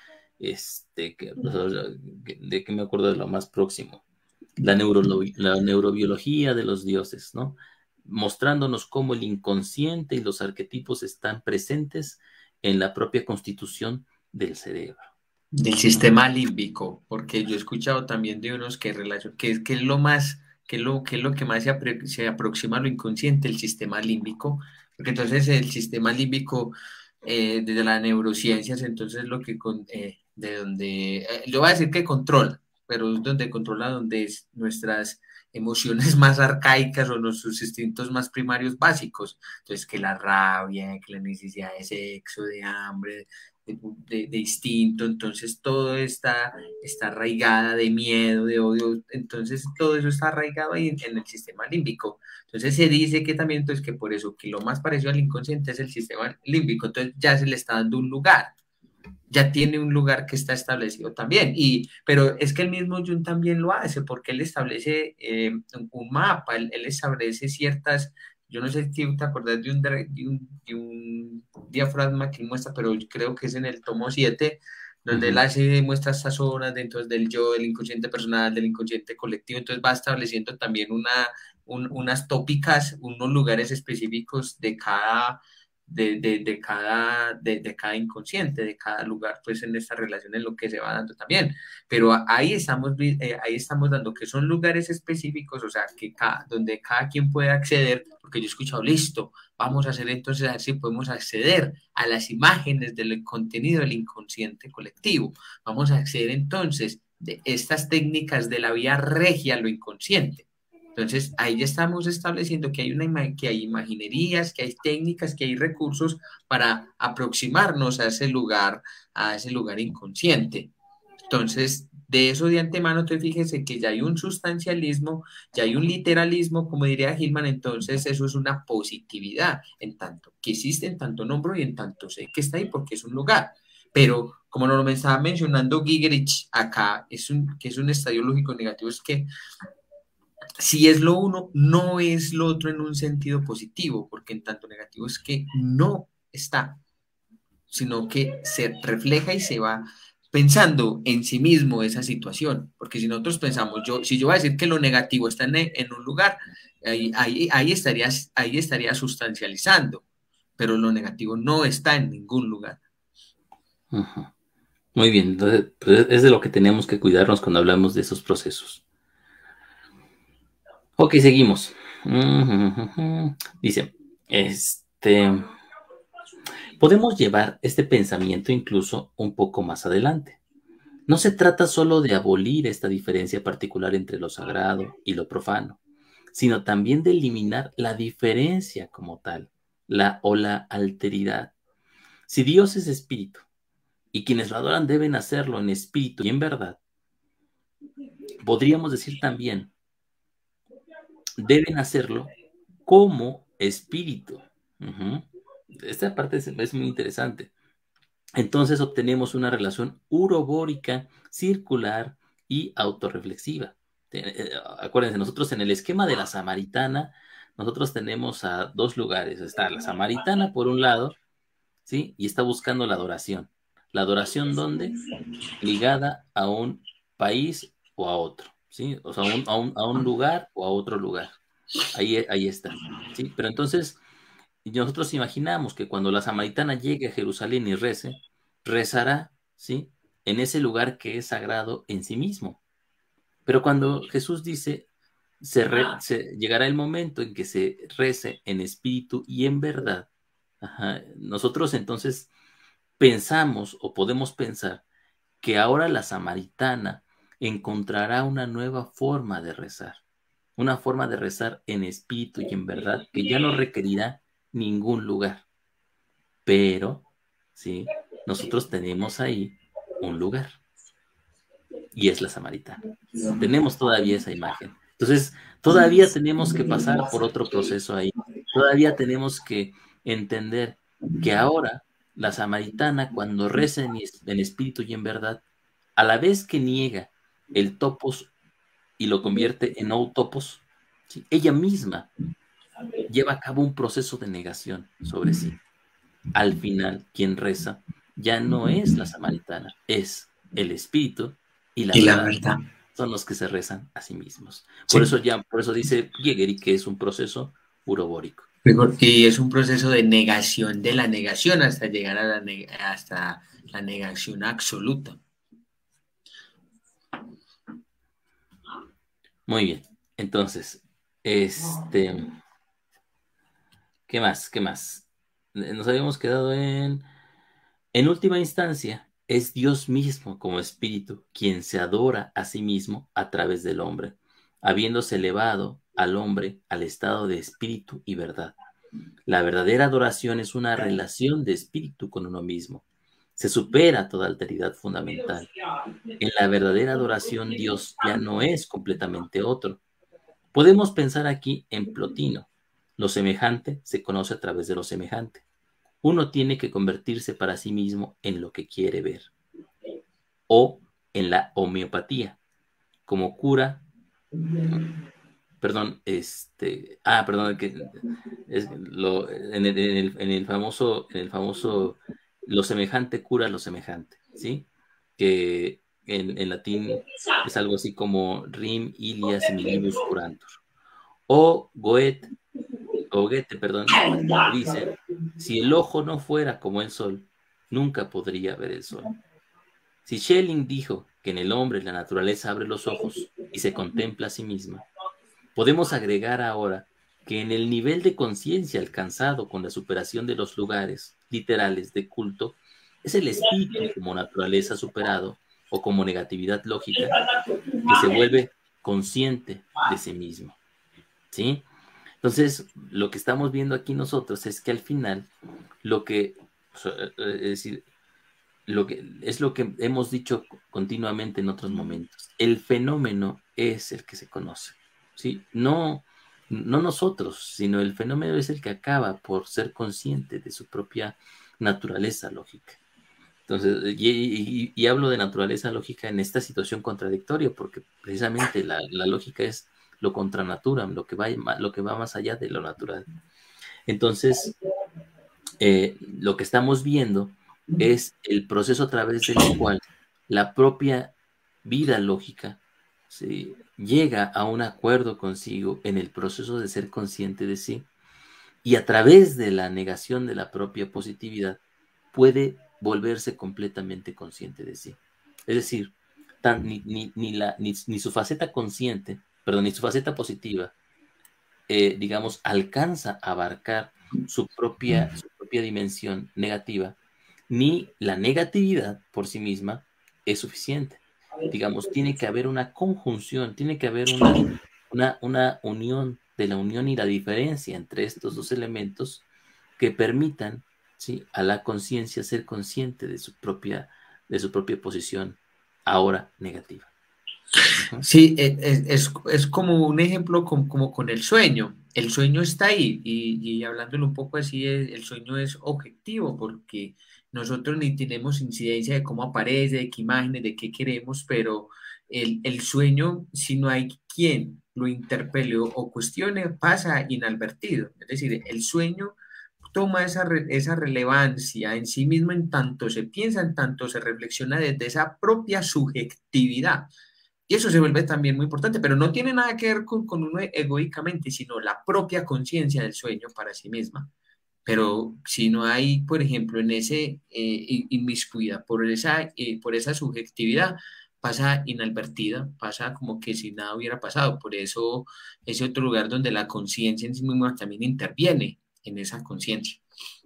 de que me acuerdo de lo más próximo, la neurobiología de los dioses, ¿no? Mostrándonos cómo el inconsciente y los arquetipos están presentes en la propia constitución del cerebro, Del ¿no? sistema límbico, porque yo he escuchado también de unos que es lo más, que es lo que más se aproxima a lo inconsciente, el sistema límbico, porque entonces el sistema límbico, desde las neurociencias, entonces de donde, yo voy a decir que controla, pero es donde controla donde es nuestras emociones más arcaicas o nuestros instintos más primarios básicos, entonces que la rabia, que la necesidad de sexo, de hambre, de instinto, entonces todo está arraigada de miedo, de odio, entonces todo eso está arraigado ahí en el sistema límbico. Entonces se dice que también, entonces, que por eso, que lo más parecido al inconsciente es el sistema límbico, entonces ya se le está dando un lugar, ya tiene un lugar que está establecido también. Pero es que el mismo Jung también lo hace, porque él establece un mapa, él establece ciertas, yo no sé si te acordás de un diafragma que él muestra, pero yo creo que es en el tomo 7 donde él Ujú. muestra estas zonas dentro del yo, del inconsciente personal, del inconsciente colectivo, entonces va estableciendo también unas tópicas, unos lugares específicos de cada inconsciente, de cada lugar, pues en esta relación en lo que se va dando también. Pero ahí estamos dando que son lugares específicos, o sea, donde cada quien puede acceder, porque yo he escuchado, listo, vamos a hacer entonces, a ver si podemos acceder a las imágenes del contenido del inconsciente colectivo. Vamos a acceder entonces de estas técnicas de la vía regia a lo inconsciente. Entonces, ahí ya estamos estableciendo que hay imaginerías, que hay técnicas, que hay recursos para aproximarnos a ese lugar inconsciente. Entonces, de eso de antemano, entonces fíjese que ya hay un sustancialismo, ya hay un literalismo, como diría Gilman, entonces eso es una positividad, en tanto que existe, en tanto nombro y en tanto sé que está ahí porque es un lugar. Pero, como nos lo estaba mencionando Gigerich acá, que es un estadio lógico negativo, es que si es lo uno, no es lo otro en un sentido positivo, porque en tanto negativo es que no está, sino que se refleja y se va pensando en sí mismo esa situación, porque si nosotros pensamos, si yo voy a decir que lo negativo está en un lugar, ahí estaría sustancializando, pero lo negativo no está en ningún lugar. Ujú. Muy bien, entonces pues, es de lo que tenemos que cuidarnos cuando hablamos de esos procesos. Ok, seguimos. Dice, podemos llevar este pensamiento incluso un poco más adelante. No se trata solo de abolir esta diferencia particular entre lo sagrado y lo profano, sino también de eliminar la diferencia como tal, la alteridad. Si Dios es espíritu y quienes lo adoran deben hacerlo en espíritu y en verdad, podríamos decir también, deben hacerlo como espíritu. Ujú. Esta parte es muy interesante. Entonces obtenemos una relación urobórica, circular y autorreflexiva. Acuérdense, nosotros en el esquema de la samaritana, nosotros tenemos a dos lugares. Está la samaritana por un lado, ¿sí? Y está buscando la adoración. ¿La adoración dónde? Ligada a un país o a otro, ¿sí? O sea, a un lugar o a otro lugar. Ahí está, ¿sí? Pero entonces, nosotros imaginamos que cuando la samaritana llegue a Jerusalén y rece, rezará, ¿sí? En ese lugar que es sagrado en sí mismo. Pero cuando Jesús dice, llegará el momento en que se rece en espíritu y en verdad, ajá, nosotros entonces pensamos o podemos pensar que ahora la samaritana encontrará una nueva forma de rezar, una forma de rezar en espíritu y en verdad que ya no requerirá ningún lugar. Pero, ¿sí? Nosotros tenemos ahí un lugar y es la samaritana. Tenemos todavía esa imagen. Entonces, todavía tenemos que pasar por otro proceso ahí. Todavía tenemos que entender que ahora la samaritana, cuando reza en espíritu y en verdad, a la vez que niega el topos y lo convierte en autopos, ¿sí? Ella misma lleva a cabo un proceso de negación sobre sí. Al final, quien reza ya no es la samaritana, es el espíritu y la Y la verdad. verdad. Son los que se rezan a sí mismos. Sí. Por eso dice Jägeri que es un proceso urobórico. Y es un proceso de negación de la negación hasta llegar a hasta la negación absoluta. Muy bien. Entonces, este, ¿qué más? ¿Qué más? Nos habíamos quedado en última instancia, es Dios mismo como espíritu quien se adora a sí mismo a través del hombre, habiéndose elevado al hombre al estado de espíritu y verdad. La verdadera adoración es una relación de espíritu con uno mismo. Se supera toda alteridad fundamental. En la verdadera adoración Dios ya no es completamente otro. Podemos pensar aquí en Plotino. Lo semejante se conoce a través de lo semejante. Uno tiene que convertirse para sí mismo en lo que quiere ver. O en la homeopatía, como cura, perdón, perdón, en el famoso, lo semejante cura lo semejante, ¿sí? Que en latín es algo así como rim ilia similibus curantur. O Goethe, perdón, dice, si el ojo no fuera como el sol, nunca podría ver el sol. Si Schelling dijo que en el hombre la naturaleza abre los ojos y se contempla a sí misma, podemos agregar ahora que en el nivel de conciencia alcanzado con la superación de los lugares literales de culto, es el espíritu como naturaleza superado o como negatividad lógica que se vuelve consciente de sí mismo, ¿sí? Entonces, lo que estamos viendo aquí nosotros es que al final, lo que, es decir, es lo que hemos dicho continuamente en otros momentos. El fenómeno es el que se conoce, ¿sí? No nosotros, sino el fenómeno es el que acaba por ser consciente de su propia naturaleza lógica. Entonces, y hablo de naturaleza lógica en esta situación contradictoria, porque precisamente la lógica es lo contra natura, lo que va más allá de lo natural. Entonces, lo que estamos viendo es el proceso a través del cual la propia vida lógica llega a un acuerdo consigo en el proceso de ser consciente de sí y a través de la negación de la propia positividad puede volverse completamente consciente de sí. Es decir, ni su faceta consciente, perdón, ni su faceta positiva, digamos, alcanza a abarcar su propia dimensión negativa, ni la negatividad por sí misma es suficiente. Digamos, tiene que haber una conjunción, tiene que haber una unión de la unión y la diferencia entre estos dos elementos que permitan, ¿sí?, a la conciencia ser consciente de su propia posición ahora negativa. Ujú. Sí, es como un ejemplo como con el sueño. El sueño está ahí y hablándolo un poco así, el sueño es objetivo porque nosotros ni tenemos incidencia de cómo aparece, de qué imágenes, de qué queremos, pero el sueño, si no hay quien lo interpele o cuestione, pasa inadvertido. Es decir, el sueño toma esa relevancia en sí mismo en tanto se piensa, en tanto se reflexiona desde esa propia subjetividad. Y eso se vuelve también muy importante, pero no tiene nada que ver con uno egoicamente, sino la propia conciencia del sueño para sí misma. Pero si no hay, por ejemplo, en ese inmiscuida por esa subjetividad, pasa inadvertida, pasa como que si nada hubiera pasado. Por eso ese otro lugar donde la conciencia en sí misma también interviene en esa conciencia.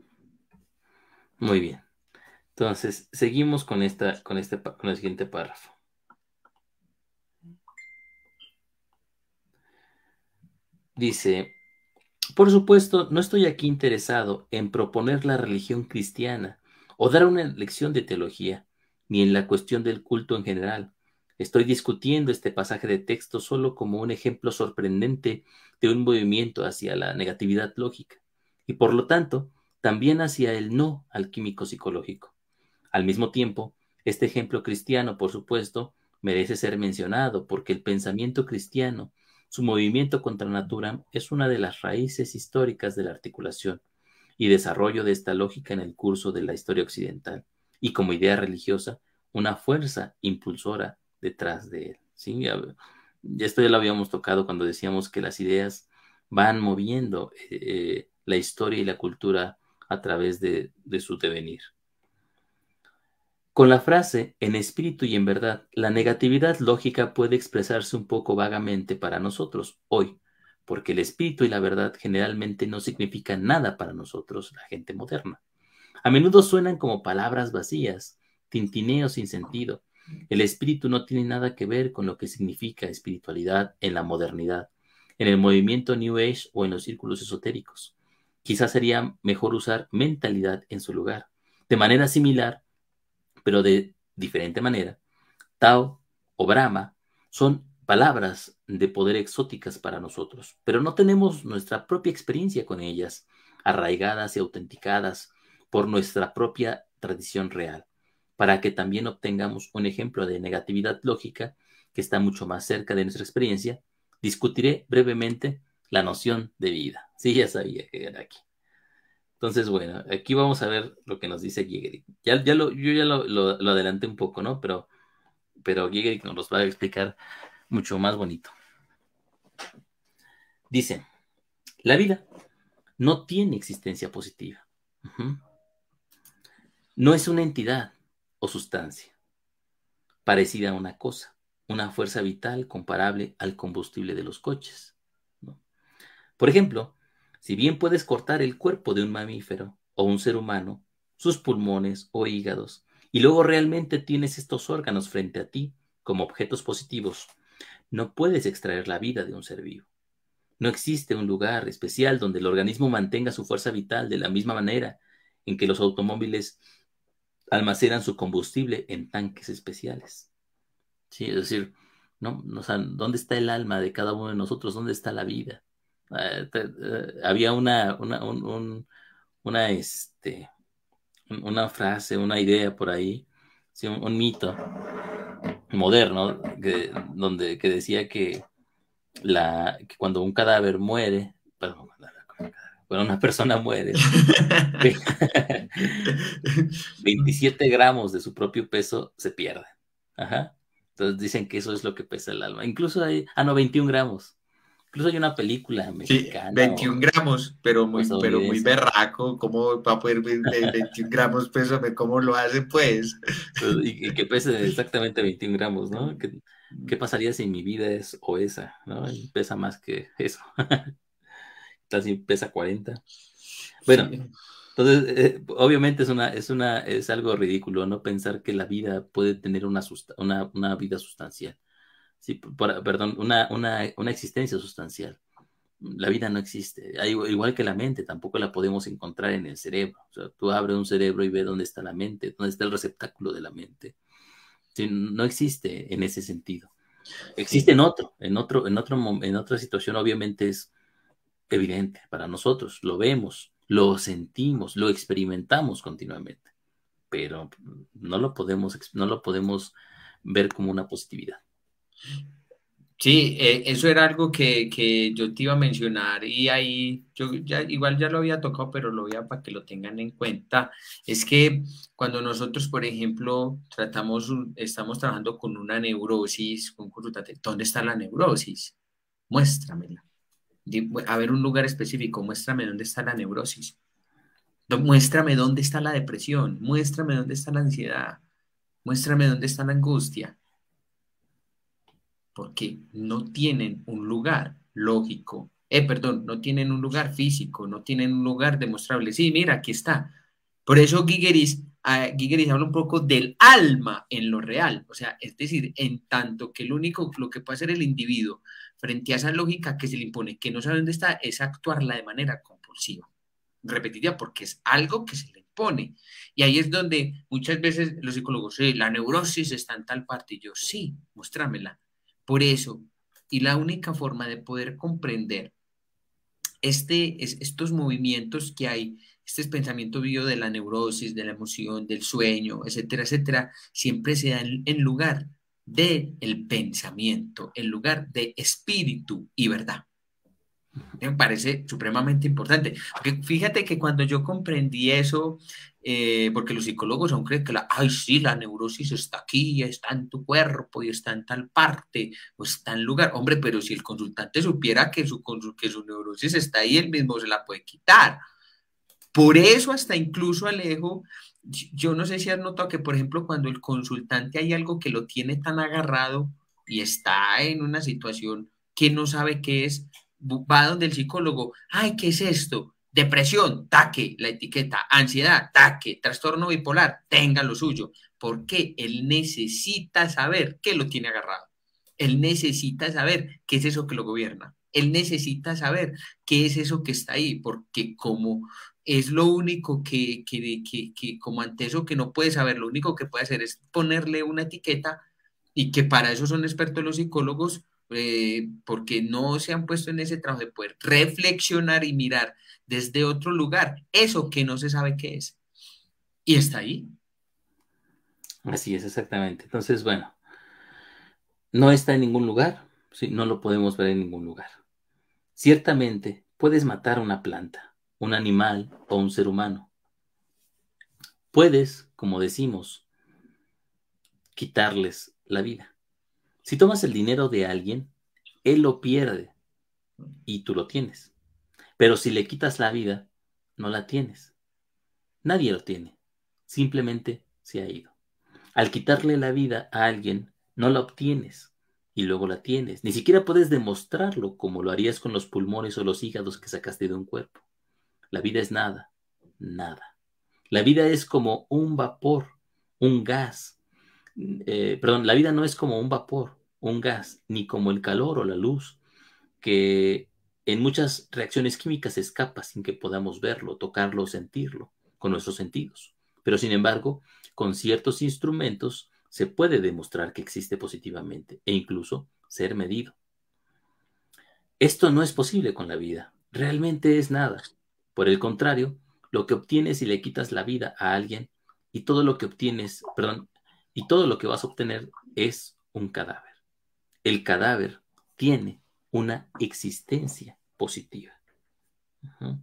Muy bien. Entonces, seguimos con el siguiente párrafo. Dice, por supuesto, no estoy aquí interesado en proponer la religión cristiana o dar una lección de teología, ni en la cuestión del culto en general. Estoy discutiendo este pasaje de texto solo como un ejemplo sorprendente de un movimiento hacia la negatividad lógica y por lo tanto también hacia el no alquímico psicológico. Al mismo tiempo, este ejemplo cristiano, por supuesto, merece ser mencionado porque el pensamiento cristiano, su movimiento contra natura, es una de las raíces históricas de la articulación y desarrollo de esta lógica en el curso de la historia occidental, y como idea religiosa, una fuerza impulsora detrás de él. ¿Sí? Esto ya lo habíamos tocado cuando decíamos que las ideas van moviendo la historia y la cultura a través de su devenir. Con la frase "en espíritu y en verdad", la negatividad lógica puede expresarse un poco vagamente para nosotros hoy, porque el espíritu y la verdad generalmente no significan nada para nosotros, la gente moderna. A menudo suenan como palabras vacías, tintineos sin sentido. El espíritu no tiene nada que ver con lo que significa espiritualidad en la modernidad, en el movimiento New Age o en los círculos esotéricos. Quizás sería mejor usar mentalidad en su lugar. De manera similar, pero de diferente manera, Tao o Brahma son palabras de poder exóticas para nosotros, pero no tenemos nuestra propia experiencia con ellas, arraigadas y autenticadas por nuestra propia tradición real, para que también obtengamos un ejemplo de negatividad lógica que está mucho más cerca de nuestra experiencia. Discutiré brevemente la noción de vida. Sí, ya sabía que era aquí. Entonces, bueno, aquí vamos a ver lo que nos dice Giegerich. Yo ya lo adelanté un poco, ¿no? Pero Giegerich nos los va a explicar mucho más bonito. Dice, la vida no tiene existencia positiva. Uh-huh. No es una entidad o sustancia parecida a una cosa, una fuerza vital comparable al combustible de los coches, ¿no? Por ejemplo, si bien puedes cortar el cuerpo de un mamífero o un ser humano, sus pulmones o hígados, y luego realmente tienes estos órganos frente a ti como objetos positivos, no puedes extraer la vida de un ser vivo. No existe un lugar especial donde el organismo mantenga su fuerza vital de la misma manera en que los automóviles almacenan su combustible en tanques especiales. Sí, es decir, ¿no? O sea, ¿dónde está el alma de cada uno de nosotros? ¿Dónde está la vida? Había una, una frase, una idea por ahí, sí, un mito moderno que decía que cuando un cadáver muere, perdón, cuando una persona muere, 27 gramos de su propio peso se pierden. Ajá. Entonces dicen que eso es lo que pesa el alma. Incluso no, 21 gramos. Incluso hay una película Sí, mexicana 21 gramos, o pero muy estadounidense. berraco. ¿Cómo va a poder 21 gramos peso? ¿Cómo lo hace, pues? Y que pese exactamente 21 gramos, ¿no? ¿Qué pasaría si mi vida es obesa, ¿no? Y pesa más que eso. Casi pesa 40. Bueno, Sí, entonces, obviamente es algo ridículo, ¿no? Pensar que la vida puede tener una vida sustancial. Sí, perdón, una existencia sustancial. La vida no existe. Igual que la mente, tampoco la podemos encontrar en el cerebro. O sea, tú abres un cerebro y ves dónde está la mente, dónde está el receptáculo de la mente. Sí, no existe en ese sentido. Existe sí. en otra situación, obviamente es evidente para nosotros. Lo vemos, lo sentimos, lo experimentamos continuamente, pero no lo podemos ver como una positividad. Sí, eso era algo que yo te iba a mencionar y ahí yo ya igual ya lo había tocado, pero lo voy a para que lo tengan en cuenta. Es que cuando nosotros, por ejemplo, estamos trabajando con una neurosis, con consultante, ¿dónde está la neurosis? Muéstramela. A ver un lugar específico, muéstrame dónde está la neurosis. Muéstrame dónde está la depresión, muéstrame dónde está la ansiedad, muéstrame dónde está la angustia, porque no tienen un lugar lógico, perdón, no tienen un lugar físico, no tienen un lugar demostrable. Sí, mira, aquí está. Por eso Gigeris habla un poco del alma en lo real, o sea, es decir, en tanto que lo que puede hacer el individuo frente a esa lógica que se le impone, que no sabe dónde está, es actuarla de manera compulsiva, repetitiva, porque es algo que se le impone. Y ahí es donde muchas veces los psicólogos, sí, la neurosis está en tal parte, y yo, sí, muéstramela. Por eso, y la única forma de poder comprender estos movimientos que hay, este pensamiento vivo de la neurosis, de la emoción, del sueño, etcétera, etcétera, siempre se da en lugar del pensamiento, en lugar de espíritu y verdad. Me parece supremamente importante. Porque fíjate que cuando yo comprendí eso, porque los psicólogos aún creen que ay, sí, la neurosis está aquí, está en tu cuerpo y está en tal parte o está en lugar. Hombre, pero si el consultante supiera que su neurosis está ahí, él mismo se la puede quitar. Por eso hasta incluso Alejo, yo no sé si has notado que, por ejemplo, cuando el consultante hay algo que lo tiene tan agarrado y está en una situación que no sabe qué es, va donde el psicólogo, ay, ¿qué es esto? Depresión, taque, la etiqueta, ansiedad, taque, trastorno bipolar, tenga lo suyo, porque él necesita saber qué lo tiene agarrado. Él necesita saber qué es eso que lo gobierna. Él necesita saber qué es eso que está ahí, porque como es lo único que como ante eso que no puede saber, lo único que puede hacer es ponerle una etiqueta y que para eso son expertos los psicólogos, porque no se han puesto en ese trabajo de poder reflexionar y mirar desde otro lugar eso que no se sabe qué es. Y está ahí. Así es, exactamente. Entonces, bueno, no está en ningún lugar, sí, no lo podemos ver en ningún lugar. Ciertamente, puedes matar una planta, un animal o un ser humano. Puedes, como decimos, quitarles la vida. Si tomas el dinero de alguien, él lo pierde y tú lo tienes. Pero si le quitas la vida, no la tienes. Nadie lo tiene. Simplemente se ha ido. Al quitarle la vida a alguien, no la obtienes y luego la tienes. Ni siquiera puedes demostrarlo como lo harías con los pulmones o los hígados que sacaste de un cuerpo. La vida es nada, nada. La vida es como un vapor, un gas. Perdón, la vida no es como un vapor, un gas, ni como el calor o la luz, que en muchas reacciones químicas escapa sin que podamos verlo, tocarlo o sentirlo con nuestros sentidos. Pero sin embargo, con ciertos instrumentos se puede demostrar que existe positivamente e incluso ser medido. Esto no es posible con la vida, realmente es nada. Por el contrario, lo que obtienes si le quitas la vida a alguien y todo lo que obtienes, perdón, y todo lo que vas a obtener es un cadáver. El cadáver tiene una existencia positiva. Uh-huh.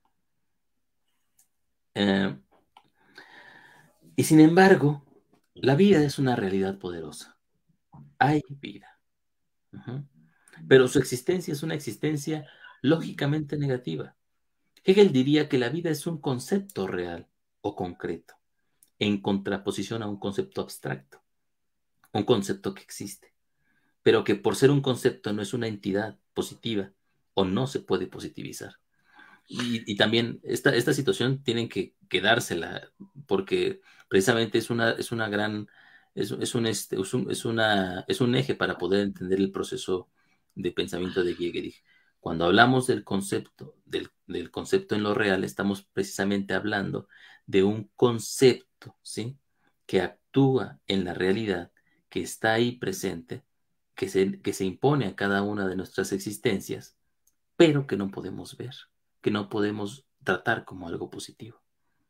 Eh, y sin embargo, la vida es una realidad poderosa. Hay vida. Uh-huh. Pero su existencia es una existencia lógicamente negativa. Hegel diría que la vida es un concepto real o concreto, en contraposición a un concepto abstracto, un concepto que existe, pero que por ser un concepto no es una entidad positiva o no se puede positivizar. Y también esta situación tienen que dársela, porque precisamente es una gran, es un eje para poder entender el proceso de pensamiento de Giegerich. Cuando hablamos del concepto en lo real, estamos precisamente hablando de un concepto, ¿sí? Que actúa en la realidad, que está ahí presente, que se impone a cada una de nuestras existencias, pero que no podemos ver, que no podemos tratar como algo positivo.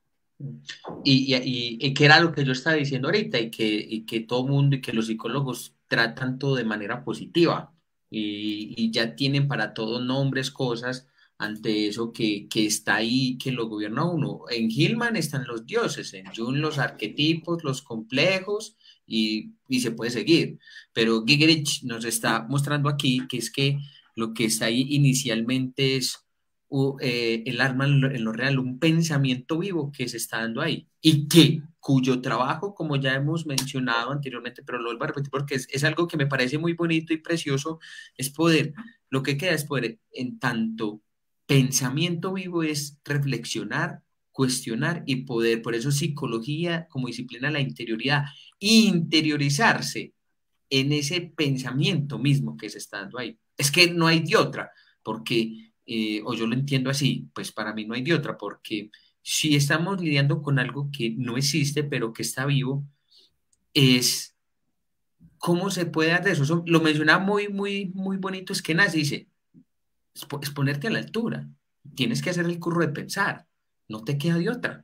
Y que era lo que yo estaba diciendo ahorita, y que todo mundo y que los psicólogos tratan todo de manera positiva. y ya tienen para todo nombres, cosas ante eso que está ahí, que lo gobierna uno. En Hillman están los dioses, en Jung los arquetipos, los complejos y se puede seguir. Pero Gigerich nos está mostrando aquí que es que lo que está ahí inicialmente es el arma en lo real, un pensamiento vivo que se está dando ahí y cuyo trabajo, como ya hemos mencionado anteriormente, pero lo vuelvo a repetir porque es algo que me parece muy bonito y precioso, es poder, lo que queda es poder, en tanto pensamiento vivo es reflexionar, cuestionar y poder, por eso psicología como disciplina, la interioridad, interiorizarse en ese pensamiento mismo que se está dando ahí. Es que no hay de otra, porque, o yo lo entiendo así, pues para mí no hay de otra, porque si estamos lidiando con algo que no existe, pero que está vivo, es cómo se puede dar de eso. Eso lo menciona muy, muy, muy bonito, es que nace, dice, es ponerte a la altura, tienes que hacer el curro de pensar, no te queda de otra.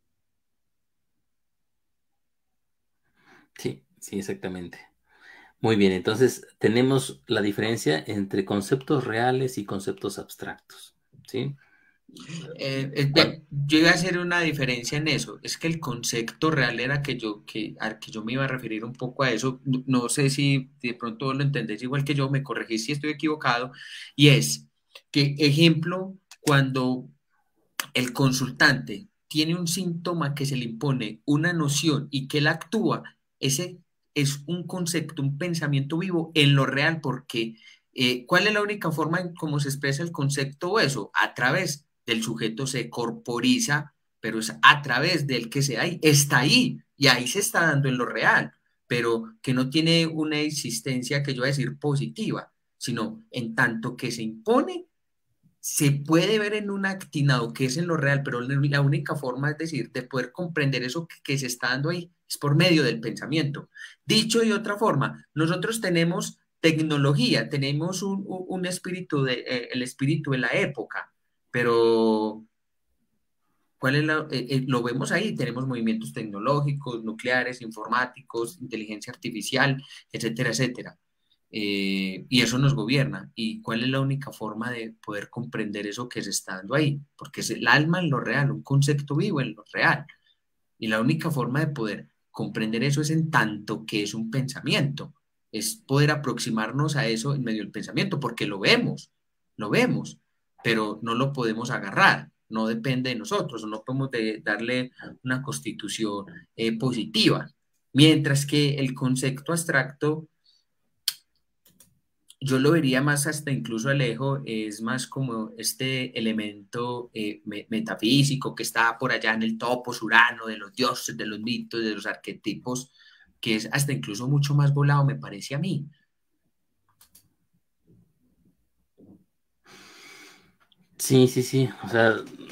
Sí, sí, exactamente. Muy bien, entonces tenemos la diferencia entre conceptos reales y conceptos abstractos, ¿sí? Cuan- Yo iba a hacer una diferencia en eso. Es que el concepto real era al que yo me iba a referir un poco a eso. No, no sé si de pronto lo entendés igual que yo, me corregís si estoy equivocado. Y es que, ejemplo, cuando el consultante tiene un síntoma que se le impone una noción y que él actúa, ese es un concepto, un pensamiento vivo en lo real, porque ¿cuál es la única forma en cómo se expresa el concepto o eso? A través del sujeto se corporiza, pero es a través del que se hay, está ahí y ahí se está dando en lo real, pero que no tiene una existencia que yo voy a decir positiva, sino en tanto que se impone se puede ver en un actinado que es en lo real, pero la única forma, es decir, de poder comprender eso que se está dando ahí es por medio del pensamiento. Dicho de otra forma, nosotros tenemos tecnología, tenemos un espíritu el espíritu de la época, pero ¿cuál es lo vemos ahí? Tenemos movimientos tecnológicos, nucleares, informáticos, inteligencia artificial, etcétera, etcétera. Y eso nos gobierna. ¿Y cuál es la única forma de poder comprender eso que se está dando ahí? Porque es el alma en lo real, un concepto vivo en lo real. Y la única forma de poder comprender eso es en tanto que es un pensamiento. Es poder aproximarnos a eso en medio del pensamiento, porque lo vemos, pero no lo podemos agarrar, no depende de nosotros, no podemos darle una constitución positiva. Mientras que el concepto abstracto yo lo vería más hasta incluso Alejo, es más como este elemento metafísico que está por allá en el topos urano de los dioses, de los mitos, de los arquetipos, que es hasta incluso mucho más volado, me parece a mí. Sí, sí, sí, o sea,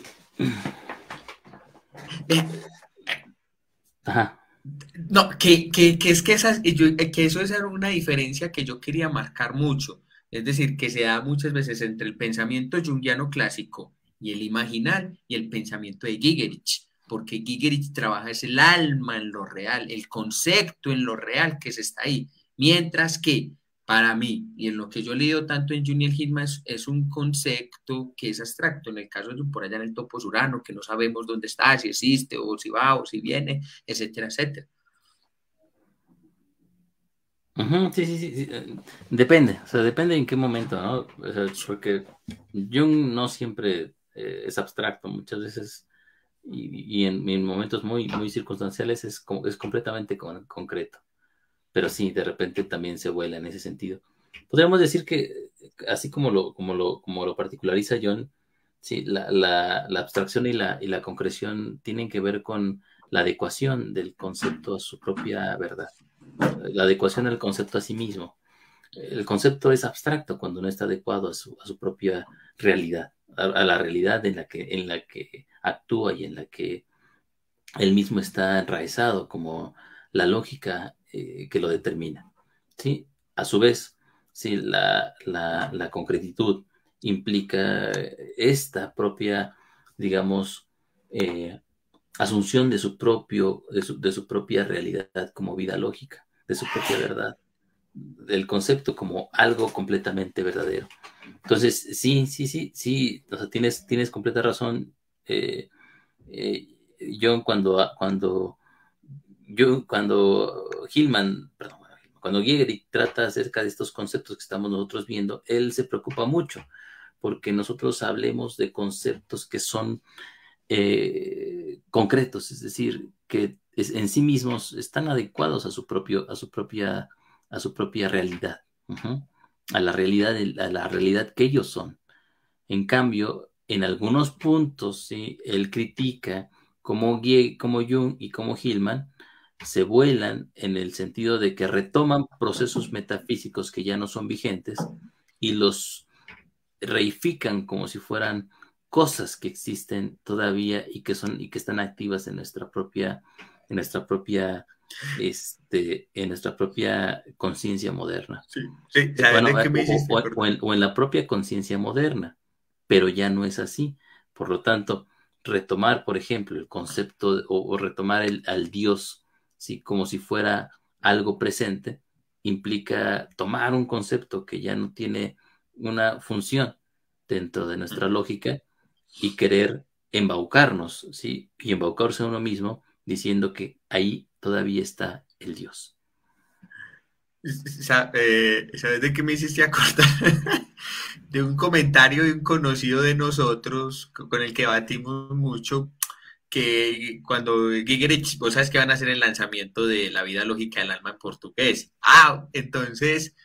Eh, ajá. no, que es que, que eso es una diferencia que yo quería marcar mucho. Es decir, que se da muchas veces entre el pensamiento junguiano clásico y el imaginal y el pensamiento de Gigerich, porque Gigerich trabaja es el alma en lo real, el concepto en lo real que se está ahí, mientras que para mí, y en lo que yo he leído tanto en Junior Hillman, es un concepto que es abstracto. En el caso de por allá en el topos urano, que no sabemos dónde está, si existe o si va o si viene, etcétera, etcétera. Ujú, sí, sí, sí, sí, depende, o sea, depende en qué momento, ¿no? O sea, porque Jung no siempre es abstracto, muchas veces, y en momentos muy, muy circunstanciales es completamente concreto, pero sí, de repente también se vuela en ese sentido. Podríamos decir que, así como lo particulariza John, sí, la abstracción y la concreción tienen que ver con la adecuación del concepto a su propia verdad, la adecuación del concepto a sí mismo. El concepto es abstracto cuando no está adecuado a su propia realidad, a la realidad en la que actúa y en la que él mismo está enraizado, como la lógica que lo determina. ¿Sí? A su vez, sí, la concretitud implica esta propia, digamos, eh, asunción de su propia realidad como vida lógica, de su propia verdad. del concepto como algo completamente verdadero. Entonces, sí, o sea, tienes completa razón, John, cuando Hillman, perdón, cuando Gehrig trata acerca de estos conceptos que estamos nosotros viendo, él se preocupa mucho porque nosotros hablemos de conceptos que son concretos, es decir, que en sí mismos están adecuados a su propia realidad, a la realidad que ellos son. En cambio, en algunos puntos, ¿sí?, él critica como Jung y como Hillman se vuelan en el sentido de que retoman procesos metafísicos que ya no son vigentes y los reifican como si fueran cosas que existen todavía y que están activas en nuestra propia en nuestra propia conciencia moderna. Sí, sí, ¿sabes Bueno, de qué me hiciste acordar? o en la propia conciencia moderna, pero ya no es así. Por lo tanto, retomar, por ejemplo, el concepto o retomar al Dios, ¿sí?, como si fuera algo presente, implica tomar un concepto que ya no tiene una función dentro de nuestra lógica y querer embaucarnos, ¿sí?, y embaucarse a uno mismo diciendo que ahí todavía está el Dios. ¿Sabes de qué me hiciste acordar? De un comentario de un conocido de nosotros con el que batimos mucho, que cuando Gigerich, vos sabes que van a hacer el lanzamiento de La vida lógica del alma en portugués. Entonces,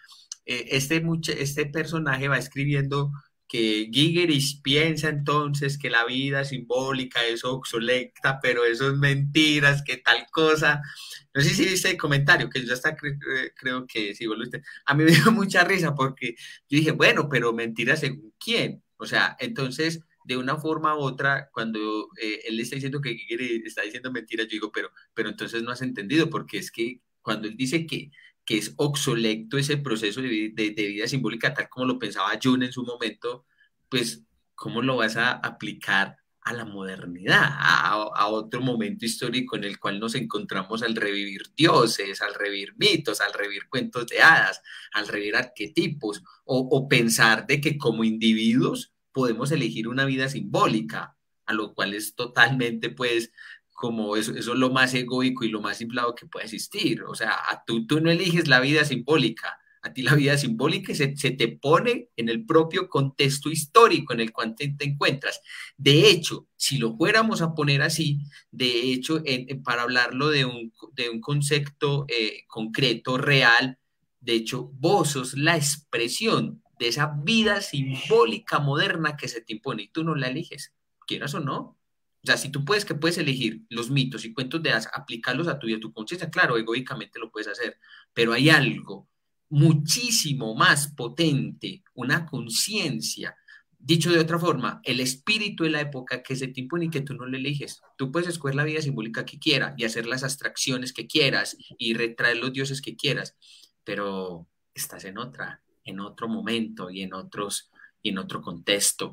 este personaje va escribiendo que Gigerich piensa entonces que la vida simbólica es obsoleta, pero eso es mentiras, que tal cosa. No sé si viste el comentario, que yo hasta creo que sí, vos lo viste. A mí me dio mucha risa porque yo dije, bueno, pero mentiras según quién. O sea, entonces, de una forma u otra, cuando él está diciendo que Gigerich está diciendo mentiras, yo digo, pero entonces no has entendido, porque es que cuando él dice que es obsoleto ese proceso de vida simbólica, tal como lo pensaba Jung en su momento, pues, ¿cómo lo vas a aplicar a la modernidad, a otro momento histórico en el cual nos encontramos al revivir dioses, al revivir mitos, al revivir cuentos de hadas, al revivir arquetipos, o pensar de que como individuos podemos elegir una vida simbólica, a lo cual es totalmente, pues, como eso es lo más egoico y lo más inflado que puede existir. O sea, tú no eliges la vida simbólica, a ti la vida simbólica se te pone en el propio contexto histórico en el cual te encuentras. De hecho, si lo fuéramos a poner así, de hecho, para hablarlo de un concepto concreto, real, de hecho, vos sos la expresión de esa vida simbólica moderna que se te impone y tú no la eliges, quieras o no. O sea, si tú puedes, que puedes elegir los mitos y cuentos de hadas, aplicarlos a tu vida, a tu conciencia, claro, egoicamente lo puedes hacer, pero hay algo muchísimo más potente, una conciencia. Dicho de otra forma, el espíritu de la época que se te impone y que tú no le eliges. Tú puedes escoger la vida simbólica que quieras y hacer las abstracciones que quieras y retraer los dioses que quieras, pero estás en otro momento y en otro contexto.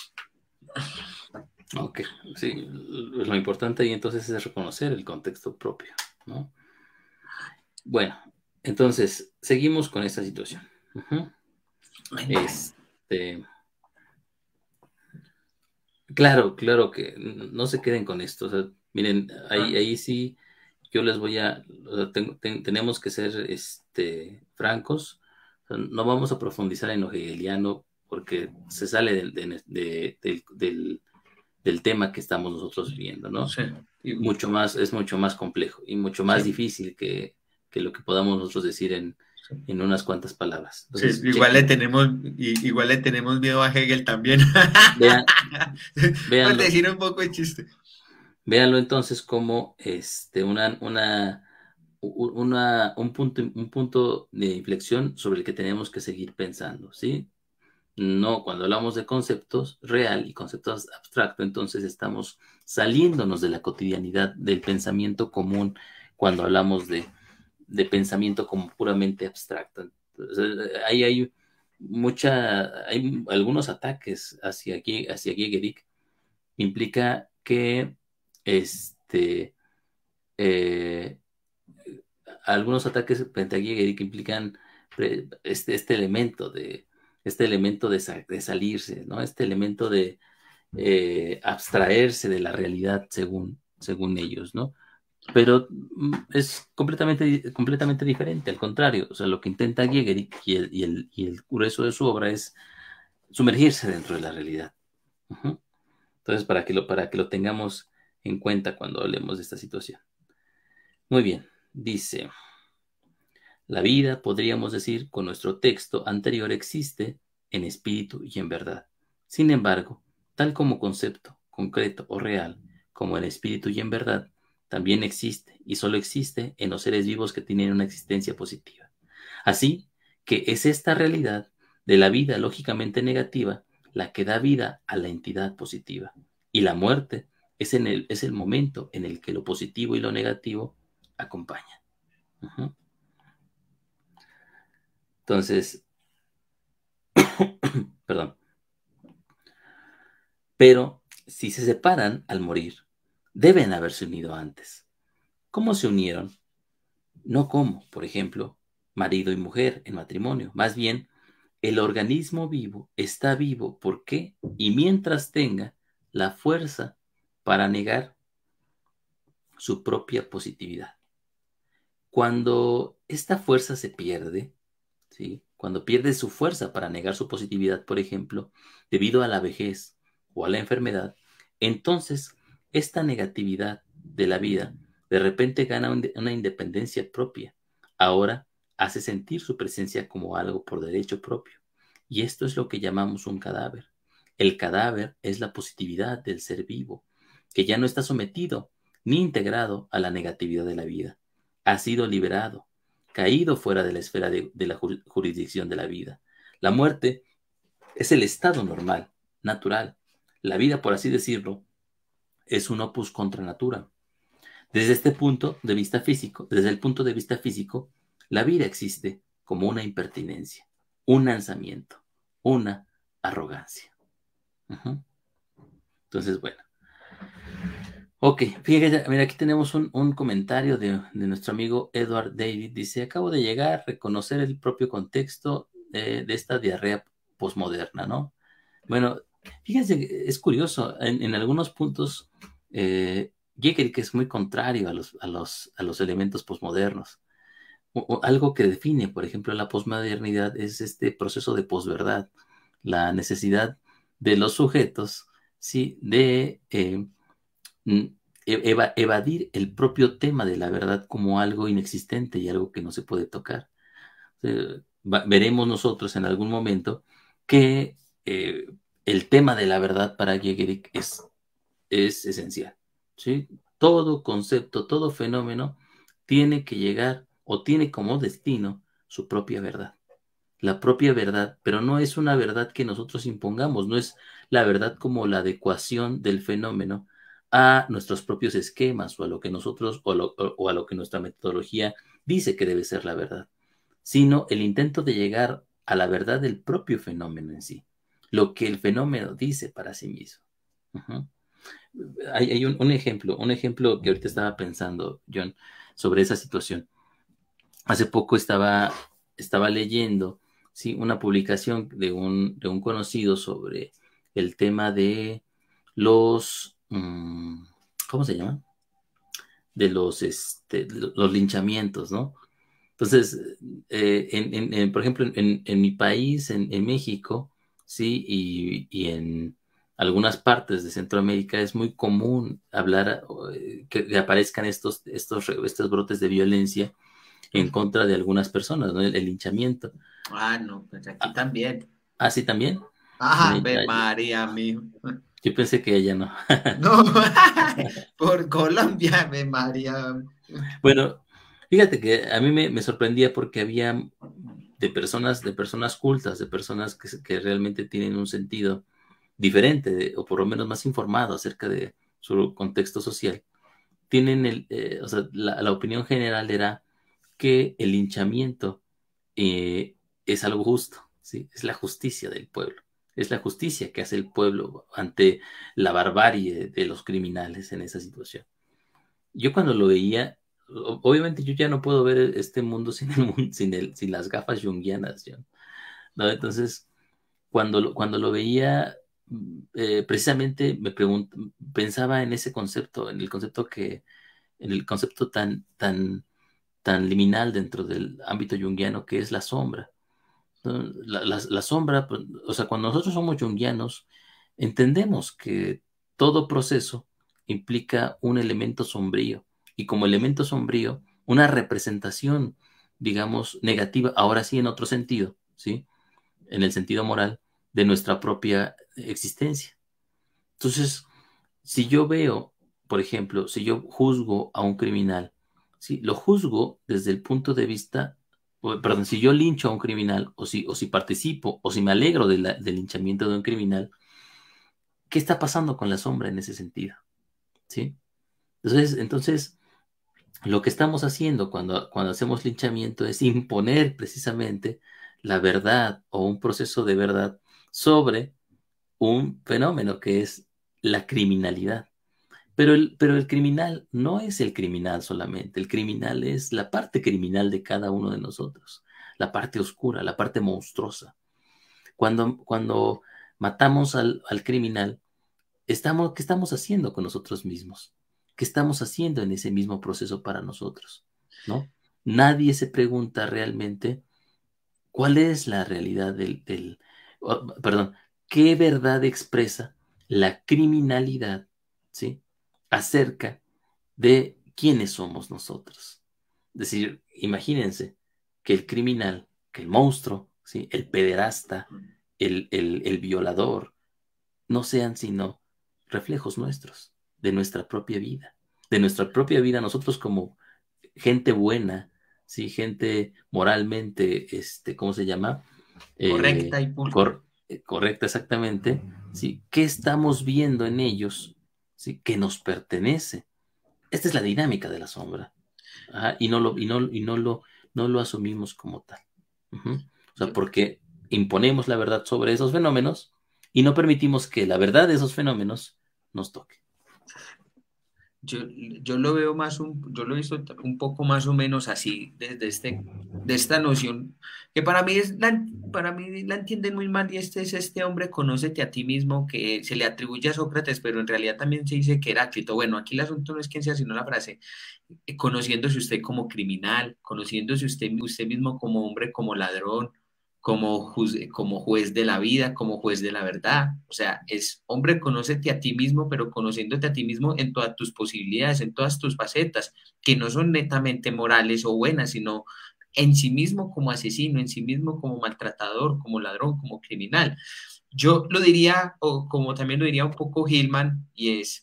Ok, sí, lo importante ahí entonces es reconocer el contexto propio, ¿no? Bueno, entonces, seguimos con esta situación. Este, claro que no se queden con esto. O sea, miren, ahí sí, yo les voy a, o sea, tenemos que ser francos. O sea, no vamos a profundizar en lo hegeliano porque se sale del tema que estamos nosotros viendo, ¿no? Sí, Es mucho más complejo y mucho más sí, difícil que lo que podamos nosotros decir sí. en unas cuantas palabras. Sí, Entonces, chequen, igual le tenemos miedo a Hegel también. vean, Por véanlo, decir un poco de chiste. véanlo entonces como un punto de inflexión sobre el que tenemos que seguir pensando, ¿sí? No, cuando hablamos de conceptos real y conceptos abstracto, entonces estamos saliéndonos de la cotidianidad del pensamiento común cuando hablamos de pensamiento como puramente abstracto. Entonces, ahí hay algunos ataques hacia Gehrig, implica que eh, algunos ataques frente a Gehrig implican este elemento de salirse, ¿no? Este elemento de abstraerse de la realidad según ellos, ¿no? Pero es completamente diferente, al contrario, o sea, lo que intenta Giger y el grueso de su obra es sumergirse dentro de la realidad. Uh-huh. Entonces, para que lo tengamos en cuenta cuando hablemos de esta situación. Muy bien, dice, la vida, podríamos decir, con nuestro texto anterior existe en espíritu y en verdad. Sin embargo, tal como concepto, concreto o real, como en espíritu y en verdad, también existe y solo existe en los seres vivos que tienen una existencia positiva. Así que es esta realidad de la vida lógicamente negativa la que da vida a la entidad positiva. Y la muerte es el momento en el que lo positivo y lo negativo acompañan. Uh-huh. Entonces, perdón. Pero si se separan al morir, deben haberse unido antes. ¿Cómo se unieron? No como, por ejemplo, marido y mujer en matrimonio. Más bien, el organismo vivo está vivo. ¿Por qué? Y mientras tenga la fuerza para negar su propia positividad. Cuando esta fuerza se pierde, ¿sí? Cuando pierde su fuerza para negar su positividad, por ejemplo, debido a la vejez o a la enfermedad, entonces esta negatividad de la vida de repente gana una independencia propia. Ahora hace sentir su presencia como algo por derecho propio. Y esto es lo que llamamos un cadáver. El cadáver es la positividad del ser vivo, que ya no está sometido ni integrado a la negatividad de la vida. Ha sido liberado, caído fuera de la esfera de la jurisdicción de la vida. La muerte es el estado normal, natural. La vida, por así decirlo, es un opus contra natura. Desde este punto de vista físico, desde el punto de vista físico, la vida existe como una impertinencia, un lanzamiento, una arrogancia. Uh-huh. Entonces, bueno. Ok, fíjate, mira, aquí tenemos un comentario de nuestro amigo Edward David. Dice, acabo de llegar a reconocer el propio contexto de esta diarrea posmoderna, ¿no? Bueno, fíjense, es curioso, en algunos puntos, Jäger, que es muy contrario a los elementos posmodernos. Algo que define, por ejemplo, la posmodernidad es este proceso de posverdad, la necesidad de los sujetos, ¿sí? De evadir el propio tema de la verdad como algo inexistente y algo que no se puede tocar. Veremos nosotros en algún momento que el tema de la verdad para Gehrig es esencial, ¿sí? Todo concepto, todo fenómeno tiene que llegar o tiene como destino su propia verdad. La propia verdad, pero no es una verdad que nosotros impongamos, no es la verdad como la adecuación del fenómeno a nuestros propios esquemas o a lo que nosotros o a lo que nuestra metodología dice que debe ser la verdad, sino el intento de llegar a la verdad del propio fenómeno en sí, lo que el fenómeno dice para sí mismo. Uh-huh. Hay un ejemplo que ahorita estaba pensando, John, sobre esa situación. Hace poco estaba leyendo, ¿sí? Una publicación de un conocido sobre el tema de los, ¿cómo se llama? De los linchamientos, ¿no? Entonces, por ejemplo, en mi país, en México, ¿sí? Y en algunas partes de Centroamérica es muy común hablar, que aparezcan estos brotes de violencia en contra de algunas personas, ¿no? El linchamiento. Ah, no, pues aquí también. Ah, sí, también. Ah, Ave María, mijo. Yo pensé que ella no. No, por Colombia, Ave María. Bueno, fíjate que a mí me sorprendía porque había de personas cultas, de personas que realmente tienen un sentido diferente, o por lo menos más informado acerca de su contexto social. Tienen o sea, la opinión general era que el linchamiento es algo justo, ¿sí? Es la justicia del pueblo. Es la justicia que hace el pueblo ante la barbarie de los criminales en esa situación. Yo cuando lo veía, obviamente yo ya no puedo ver este mundo sin sin las gafas junguianas, ¿ya? ¿No? Entonces, cuando lo veía, precisamente pensaba en ese concepto, en el concepto tan liminal dentro del ámbito junguiano que es la sombra, ¿no? La sombra, pues, o sea, cuando nosotros somos junguianos, entendemos que todo proceso implica un elemento sombrío y como elemento sombrío, una representación, digamos, negativa, ahora sí en otro sentido, ¿sí? En el sentido moral de nuestra propia existencia. Entonces, si yo veo, por ejemplo, si yo juzgo a un criminal, ¿sí? Lo juzgo desde el punto de vista, perdón, si yo lincho a un criminal, o si participo, o si me alegro del linchamiento de un criminal, ¿qué está pasando con la sombra en ese sentido? ¿Sí? Entonces, lo que estamos haciendo cuando hacemos linchamiento es imponer precisamente la verdad o un proceso de verdad sobre un fenómeno que es la criminalidad. Pero el criminal no es el criminal solamente, el criminal es la parte criminal de cada uno de nosotros, la parte oscura, la parte monstruosa. Cuando matamos al criminal, ¿qué estamos haciendo con nosotros mismos? ¿Qué estamos haciendo en ese mismo proceso para nosotros? ¿No? Nadie se pregunta realmente cuál es la realidad perdón, qué verdad expresa la criminalidad, ¿sí? Acerca de quiénes somos nosotros. Es decir, imagínense que el criminal, que el monstruo, ¿sí? El pederasta, el violador, no sean sino reflejos nuestros, de nuestra propia vida, nosotros como gente buena, ¿sí? Gente moralmente, ¿cómo se llama? Correcta y pulcra. Correcta exactamente, ¿sí? ¿Qué estamos viendo en ellos, ¿sí? Que nos pertenece. Esta es la dinámica de la sombra. Ajá, no lo asumimos como tal. Ujú. O sea, Yo, porque imponemos la verdad sobre esos fenómenos y no permitimos que la verdad de esos fenómenos nos toque. Yo, yo lo veo yo lo he visto un poco más o menos así, de esta noción, que para mí la entienden muy mal, y este es este hombre, conócete a ti mismo, que se le atribuye a Sócrates, pero en realidad también se dice que Heráclito. Bueno, aquí el asunto no es quién sea, sino la frase, conociéndose usted como criminal, conociéndose usted mismo como hombre, como ladrón, como juez de la vida, como juez de la verdad. O sea, es, hombre, conócete a ti mismo, pero conociéndote a ti mismo en todas tus posibilidades, en todas tus facetas, que no son netamente morales o buenas, sino en sí mismo como asesino, en sí mismo como maltratador, como ladrón, como criminal. Yo lo diría, o como también lo diría un poco Hillman, y es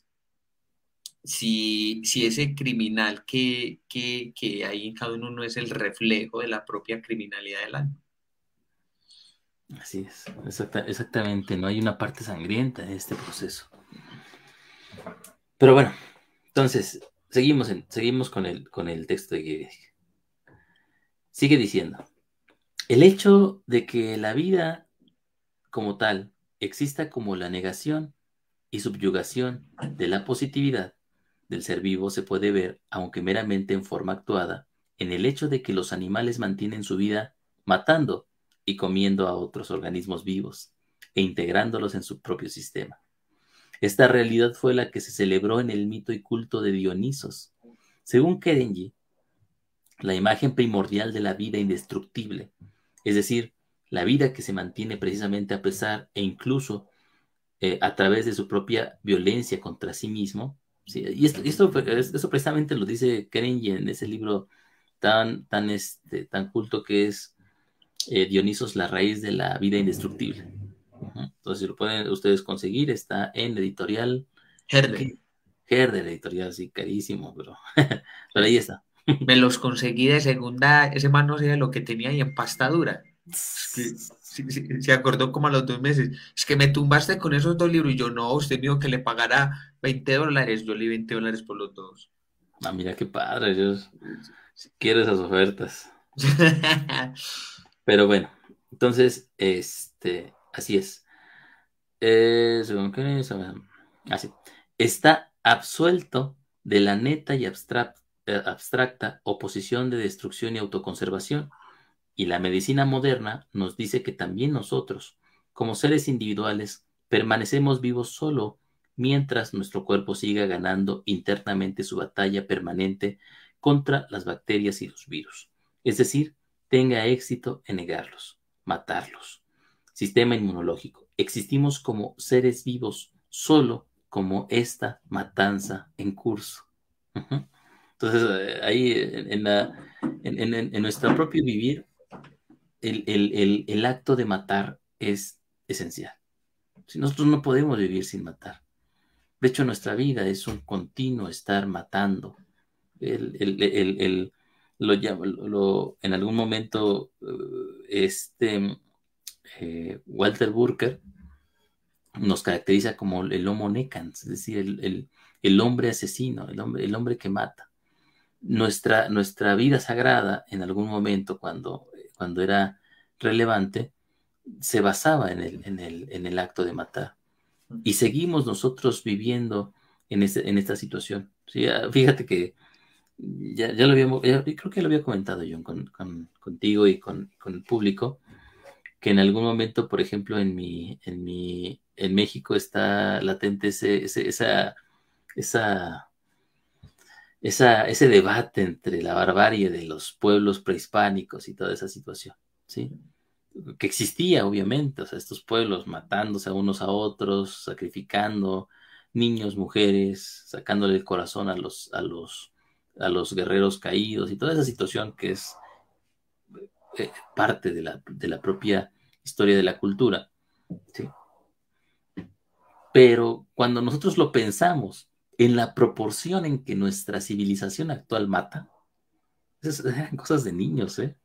si ese criminal que hay en cada uno no es el reflejo de la propia criminalidad del alma. Así es, exactamente, no hay una parte sangrienta en este proceso. Pero bueno, entonces, seguimos con el texto de Gibbs. Sigue diciendo, el hecho de que la vida como tal exista como la negación y subyugación de la positividad del ser vivo se puede ver, aunque meramente en forma actuada, en el hecho de que los animales mantienen su vida matando y comiendo a otros organismos vivos e integrándolos en su propio sistema. Esta realidad fue la que se celebró en el mito y culto de Dionisos. Según Kerenji, la imagen primordial de la vida indestructible, es decir, la vida que se mantiene precisamente a pesar e incluso a través de su propia violencia contra sí mismo. ¿Sí? Y esto precisamente lo dice Kerenji en ese libro tan culto que es Dionisos, la raíz de la vida indestructible. Entonces, si lo pueden ustedes conseguir, está en editorial Herder. Herder, editorial, sí, carísimo, pero ahí Sí. está. Me los conseguí de segunda, ese man no sé lo que tenía y en pasta dura. Es que se acordó como a los 2 meses. Es que me tumbaste con esos 2 libros y yo no, usted me dijo que le pagara $20. Yo le di $20 por los dos. Ah, mira qué padre, yo quiero esas ofertas. Pero bueno, entonces, así es. Según así. Está absuelto de la neta y abstracta, oposición de destrucción y autoconservación. Y la medicina moderna nos dice que también nosotros, como seres individuales, permanecemos vivos solo mientras nuestro cuerpo siga ganando internamente su batalla permanente contra las bacterias y los virus. Es decir, tenga éxito en negarlos, matarlos. Sistema inmunológico. Existimos como seres vivos solo como esta matanza en curso. Uh-huh. Entonces, ahí en nuestro propio vivir, el acto de matar es esencial. Si nosotros no podemos vivir sin matar. De hecho, nuestra vida es un continuo estar matando. En algún momento, Walter Burker nos caracteriza como el homo necans, es decir, el hombre asesino, el hombre que mata. Nuestra vida sagrada, en algún momento, cuando era relevante, se basaba en el acto de matar. Y seguimos nosotros viviendo en esta situación. ¿Sí? Fíjate que ya lo habíamos, creo que lo había comentado yo contigo y con el público, que en algún momento, por ejemplo, en México está latente ese debate entre la barbarie de los pueblos prehispánicos y toda esa situación, ¿sí? Que existía, obviamente, o sea, estos pueblos matándose a unos a otros, sacrificando niños, mujeres, sacándole el corazón a los guerreros caídos y toda esa situación que es parte de la propia historia de la cultura, ¿sí? Pero cuando nosotros lo pensamos en la proporción en que nuestra civilización actual mata, esas eran cosas de niños, ¿eh?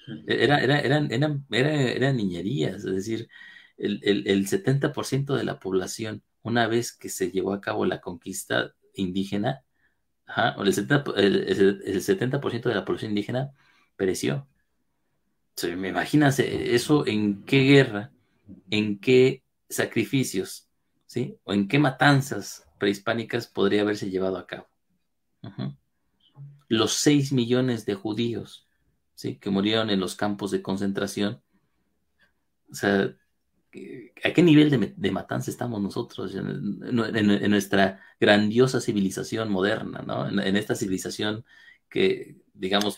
Eran niñerías, es decir, el 70% de la población, una vez que se llevó a cabo la conquista indígena, ajá, o el 70% de la población indígena pereció. Entonces, me imaginas eso en qué guerra, en qué sacrificios, ¿sí? O en qué matanzas prehispánicas podría haberse llevado a cabo. Uh-huh. Los 6 millones de judíos, ¿sí? Que murieron en los campos de concentración. O sea, ¿a qué nivel de matanza estamos nosotros en nuestra grandiosa civilización moderna, ¿no? En esta civilización que, digamos,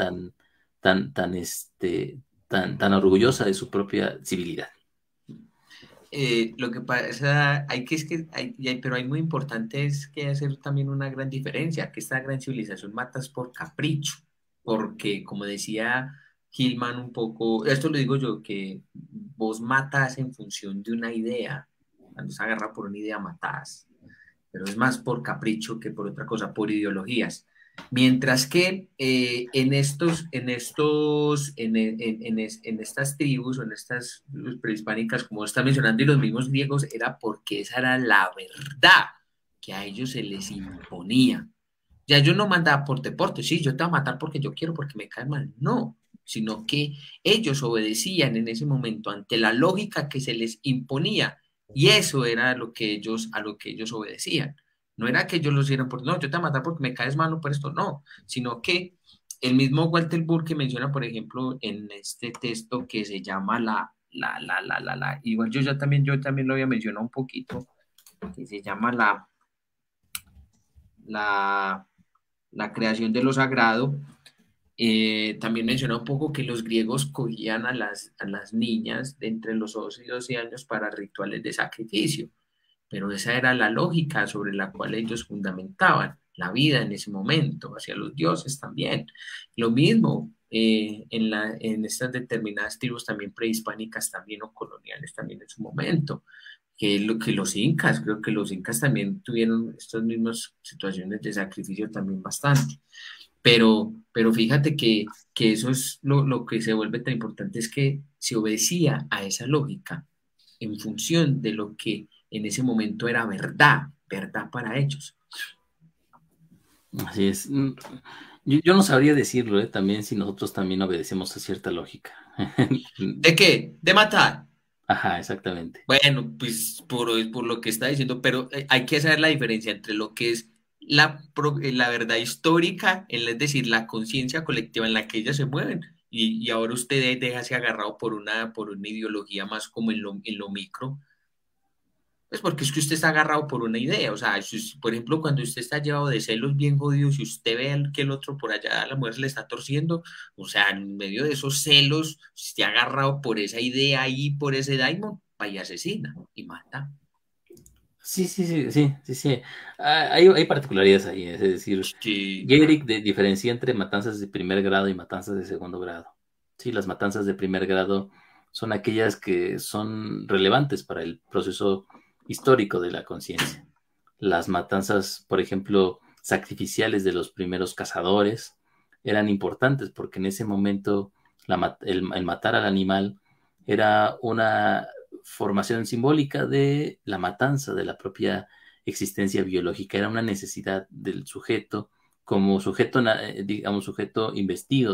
tan orgullosa de su propia civilidad. Lo que pasa, pero hay muy importante es que hacer también una gran diferencia, que esta gran civilización matas por capricho, porque como decía Hillman un poco, esto lo digo yo, que vos matas en función de una idea, cuando se agarra por una idea matas, pero es más por capricho que por otra cosa, por ideologías. Mientras que en estas tribus o en estas prehispánicas, como está mencionando, y los mismos griegos, era porque esa era la verdad que a ellos se les imponía. Ya yo no mandaba por deporte, sí, yo te voy a matar porque yo quiero, porque me cae mal. No, sino que ellos obedecían en ese momento ante la lógica que se les imponía y eso era a lo que ellos obedecían. No era que ellos lo hicieran por, no, yo te voy a matar porque me caes mal o por esto, no, sino que el mismo Walter Burke menciona, por ejemplo, en este texto que se llama igual yo también lo había mencionado un poquito, que se llama la, la creación de lo sagrado. También menciona un poco que los griegos cogían a las niñas de entre los 11 y 12 años para rituales de sacrificio, pero esa era la lógica sobre la cual ellos fundamentaban la vida en ese momento, hacia los dioses también. Lo mismo en estas determinadas tribus también prehispánicas también o coloniales también en su momento. Que los incas, creo que los incas también tuvieron estas mismas situaciones de sacrificio también bastante. Pero fíjate que eso es lo que se vuelve tan importante, es que se obedecía a esa lógica en función de lo que en ese momento era verdad, verdad para ellos. Así es. Yo no sabría decirlo, también si nosotros también obedecemos a cierta lógica. ¿De qué? De matar. Ajá, exactamente. Bueno, pues por lo que está diciendo, pero hay que saber la diferencia entre lo que es la verdad histórica, es decir, la conciencia colectiva en la que ellas se mueven. Y ahora usted déjase agarrado por una ideología más como en lo micro. Pues porque es que usted está agarrado por una idea. O sea, por ejemplo, cuando usted está llevado de celos bien jodidos y usted ve que el otro por allá, la mujer se le está torciendo, o sea, en medio de esos celos, usted agarrado por esa idea ahí, por ese daimon, va y asesina y mata. Sí, sí, sí, sí, sí, sí. Hay particularidades ahí, es decir, Sí, Gehrig diferencia entre matanzas de primer grado y matanzas de segundo grado. Sí, las matanzas de primer grado son aquellas que son relevantes para el proceso histórico de la conciencia. Las matanzas, por ejemplo, sacrificiales de los primeros cazadores eran importantes porque en ese momento el matar al animal era una formación simbólica de la matanza de la propia existencia biológica, era una necesidad del sujeto como sujeto, digamos, sujeto investido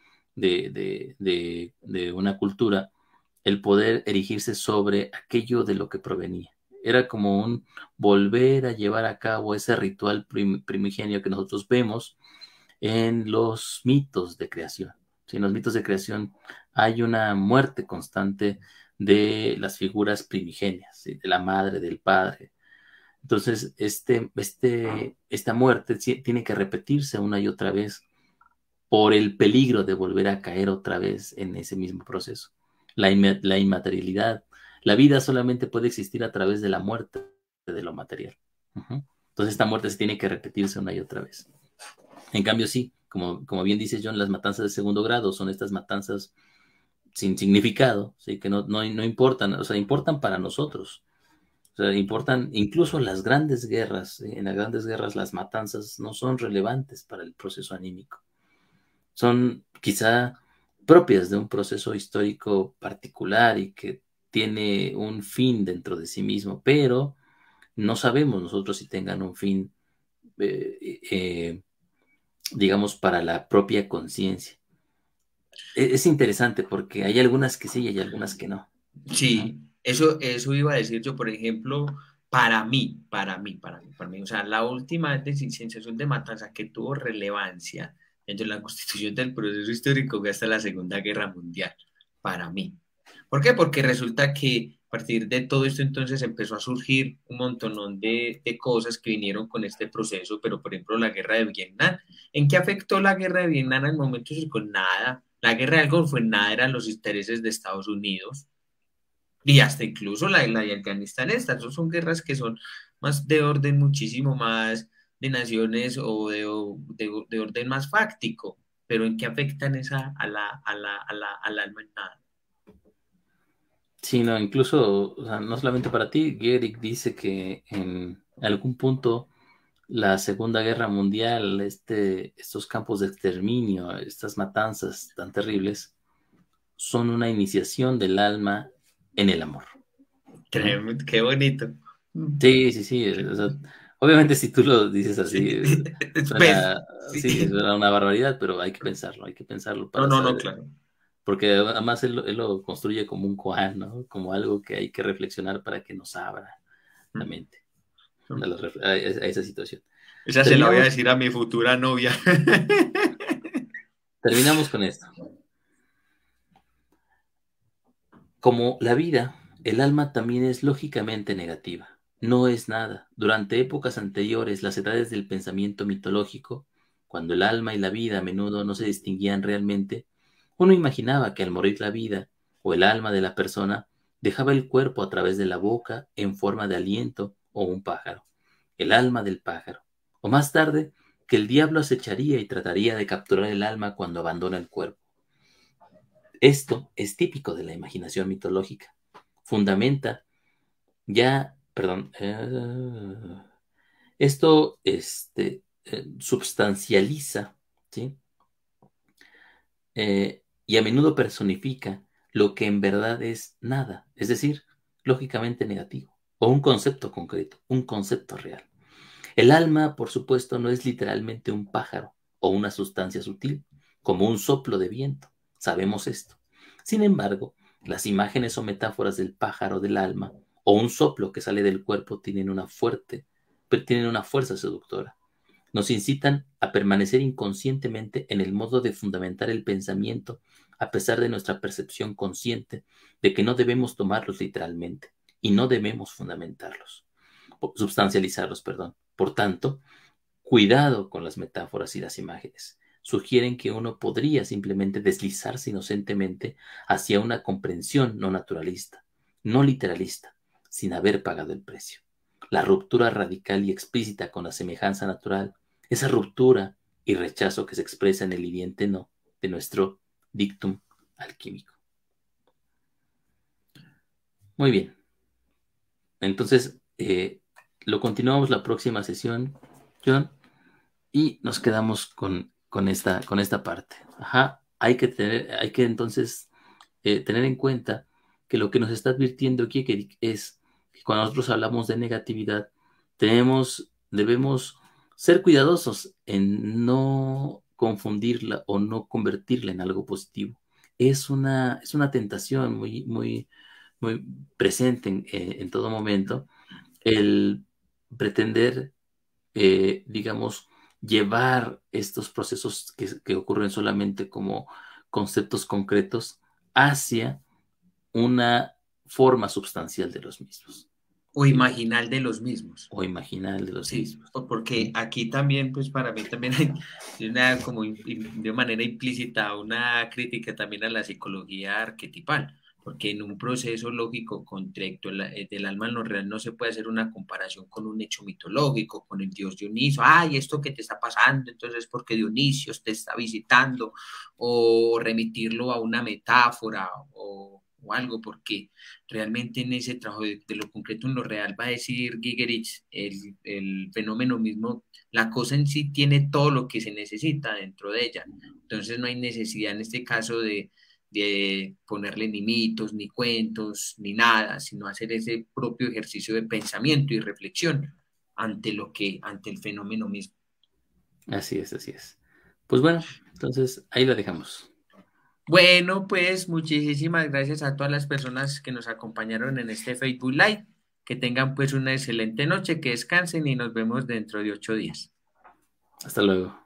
de una cultura, el poder erigirse sobre aquello de lo que provenía. Era como un volver a llevar a cabo ese ritual primigenio que nosotros vemos en los mitos de creación. ¿Sí? En los mitos de creación hay una muerte constante de las figuras primigenias, ¿sí? De la madre, del padre. Entonces, esta muerte tiene que repetirse una y otra vez por el peligro de volver a caer otra vez en ese mismo proceso. La inmaterialidad, la vida solamente puede existir a través de la muerte de lo material. Uh-huh. Entonces, esta muerte se tiene que repetirse una y otra vez. En cambio, sí, como bien dice John, las matanzas de segundo grado son estas matanzas sin significado, ¿sí? Que no importan, o sea, importan para nosotros. O sea, importan incluso las grandes guerras. ¿Sí? En las grandes guerras las matanzas no son relevantes para el proceso anímico. Son quizá propias de un proceso histórico particular y que tiene un fin dentro de sí mismo, pero no sabemos nosotros si tengan un fin, digamos, para la propia conciencia. Es interesante porque hay algunas que sí y hay algunas que no. Ajá. sí, eso iba a decir yo, por ejemplo, para mí, o sea, la última sensación de matanza que tuvo relevancia dentro de la constitución del proceso histórico fue hasta la Segunda Guerra Mundial, para mí. ¿Por qué? Porque resulta que a partir de todo esto entonces empezó a surgir un montón de cosas que vinieron con este proceso, pero por ejemplo la guerra de Vietnam. ¿En qué afectó la guerra de Vietnam en el momento histórico? Nada. La guerra del Golfo en nada eran los intereses de Estados Unidos. Y hasta incluso la de Afganistán, estas son guerras que son más de orden muchísimo más de naciones de orden más fáctico, pero ¿en qué afectan esa al alma en nada? Sí, no, incluso, o sea, no solamente para ti, Gehrig dice que en algún punto la Segunda Guerra Mundial, estos campos de exterminio, estas matanzas tan terribles, son una iniciación del alma en el amor. Uh-huh. Tremendo, qué bonito. Sí, sí, sí. O sea, obviamente si tú lo dices Sí. así, Pues, suena, sí. sí, suena una barbaridad, pero hay que pensarlo No, para no, no, saber. claro. Porque además él lo construye como un koan, ¿no? Como algo que hay que reflexionar para que nos abra la mente a esa situación. Esa se la voy a Terminamos, decir a mi futura novia. terminamos con esto. Como la vida, el alma también es lógicamente negativa. No es nada. Durante épocas anteriores, las edades del pensamiento mitológico, cuando el alma y la vida a menudo no se distinguían realmente, uno imaginaba que al morir la vida o el alma de la persona dejaba el cuerpo a través de la boca en forma de aliento o un pájaro, el alma del pájaro, o más tarde que el diablo acecharía y trataría de capturar el alma cuando abandona el cuerpo. Esto es típico de la imaginación mitológica. Fundamenta ya, perdón, esto substancializa, ¿sí? Y a menudo personifica lo que en verdad es nada, es decir, lógicamente negativo, o un concepto concreto, un concepto real. El alma, por supuesto, no es literalmente un pájaro o una sustancia sutil, como un soplo de viento. Sabemos esto. Sin embargo, las imágenes o metáforas del pájaro del alma o un soplo que sale del cuerpo tienen una fuerza seductora. Nos incitan a permanecer inconscientemente en el modo de fundamentar el pensamiento, a pesar de nuestra percepción consciente de que no debemos tomarlos literalmente y no debemos fundamentarlos, substancializarlos, perdón. Por tanto, cuidado con las metáforas y las imágenes. Sugieren que uno podría simplemente deslizarse inocentemente hacia una comprensión no naturalista, no literalista, sin haber pagado el precio. La ruptura radical y explícita con la semejanza natural, esa ruptura y rechazo que se expresa en el hiriente no de nuestro dictum alquímico. Muy bien. Entonces, lo continuamos la próxima sesión, John, y nos quedamos con esta parte. Ajá, hay que entonces tener en cuenta que lo que nos está advirtiendo aquí es que cuando nosotros hablamos de negatividad, debemos ser cuidadosos en no confundirla o no convertirla en algo positivo. Es una tentación muy presente en todo momento el pretender, digamos, llevar estos procesos que ocurren solamente como conceptos concretos hacia una forma sustancial de los mismos. O ¿Sí? imaginal de los mismos. O imaginal de los Sí, mismos. porque aquí también, pues para mí también hay una, como de manera implícita, una crítica también a la psicología arquetipal, porque en un proceso lógico contexto del alma en lo real no se puede hacer una comparación con un hecho mitológico, con el dios Dionisio, ay, esto que te está pasando, entonces porque Dionisio te está visitando, o remitirlo a una metáfora o algo, porque realmente en ese trabajo de lo concreto en lo real va a decir Gigerich, el fenómeno mismo, la cosa en sí tiene todo lo que se necesita dentro de ella. Entonces no hay necesidad en este caso de ponerle ni mitos, ni cuentos, ni nada, sino hacer ese propio ejercicio de pensamiento y reflexión ante el fenómeno mismo. Así es, así es. Pues bueno, entonces ahí la dejamos. Bueno, pues muchísimas gracias a todas las personas que nos acompañaron en este Facebook Live. Que tengan pues una excelente noche, que descansen y nos vemos dentro de 8 días. Hasta luego.